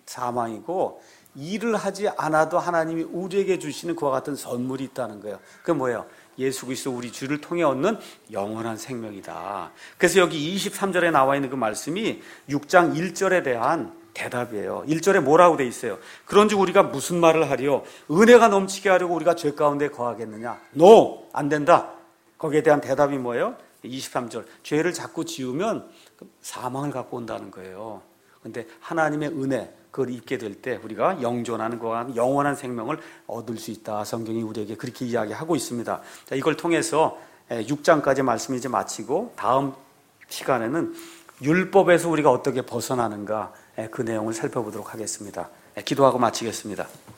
사망이고, 일을 하지 않아도 하나님이 우리에게 주시는 그와 같은 선물이 있다는 거예요. 그게 뭐예요? 예수 그리스도 우리 주를 통해 얻는 영원한 생명이다. 그래서 여기 23절에 나와 있는 그 말씀이 6장 1절에 대한 대답이에요. 1절에 뭐라고 돼 있어요? 그런즉 우리가 무슨 말을 하리요? 은혜가 넘치게 하려고 우리가 죄 가운데 거하겠느냐? No! 안 된다. 거기에 대한 대답이 뭐예요? 23절. 죄를 자꾸 지으면 사망을 갖고 온다는 거예요. 그런데 하나님의 은혜, 그걸 입게 될 때 우리가 영존하는 거와 영원한 생명을 얻을 수 있다. 성경이 우리에게 그렇게 이야기하고 있습니다. 자, 이걸 통해서 6장까지 말씀을 이제 마치고 다음 시간에는 율법에서 우리가 어떻게 벗어나는가 그 내용을 살펴보도록 하겠습니다. 기도하고 마치겠습니다.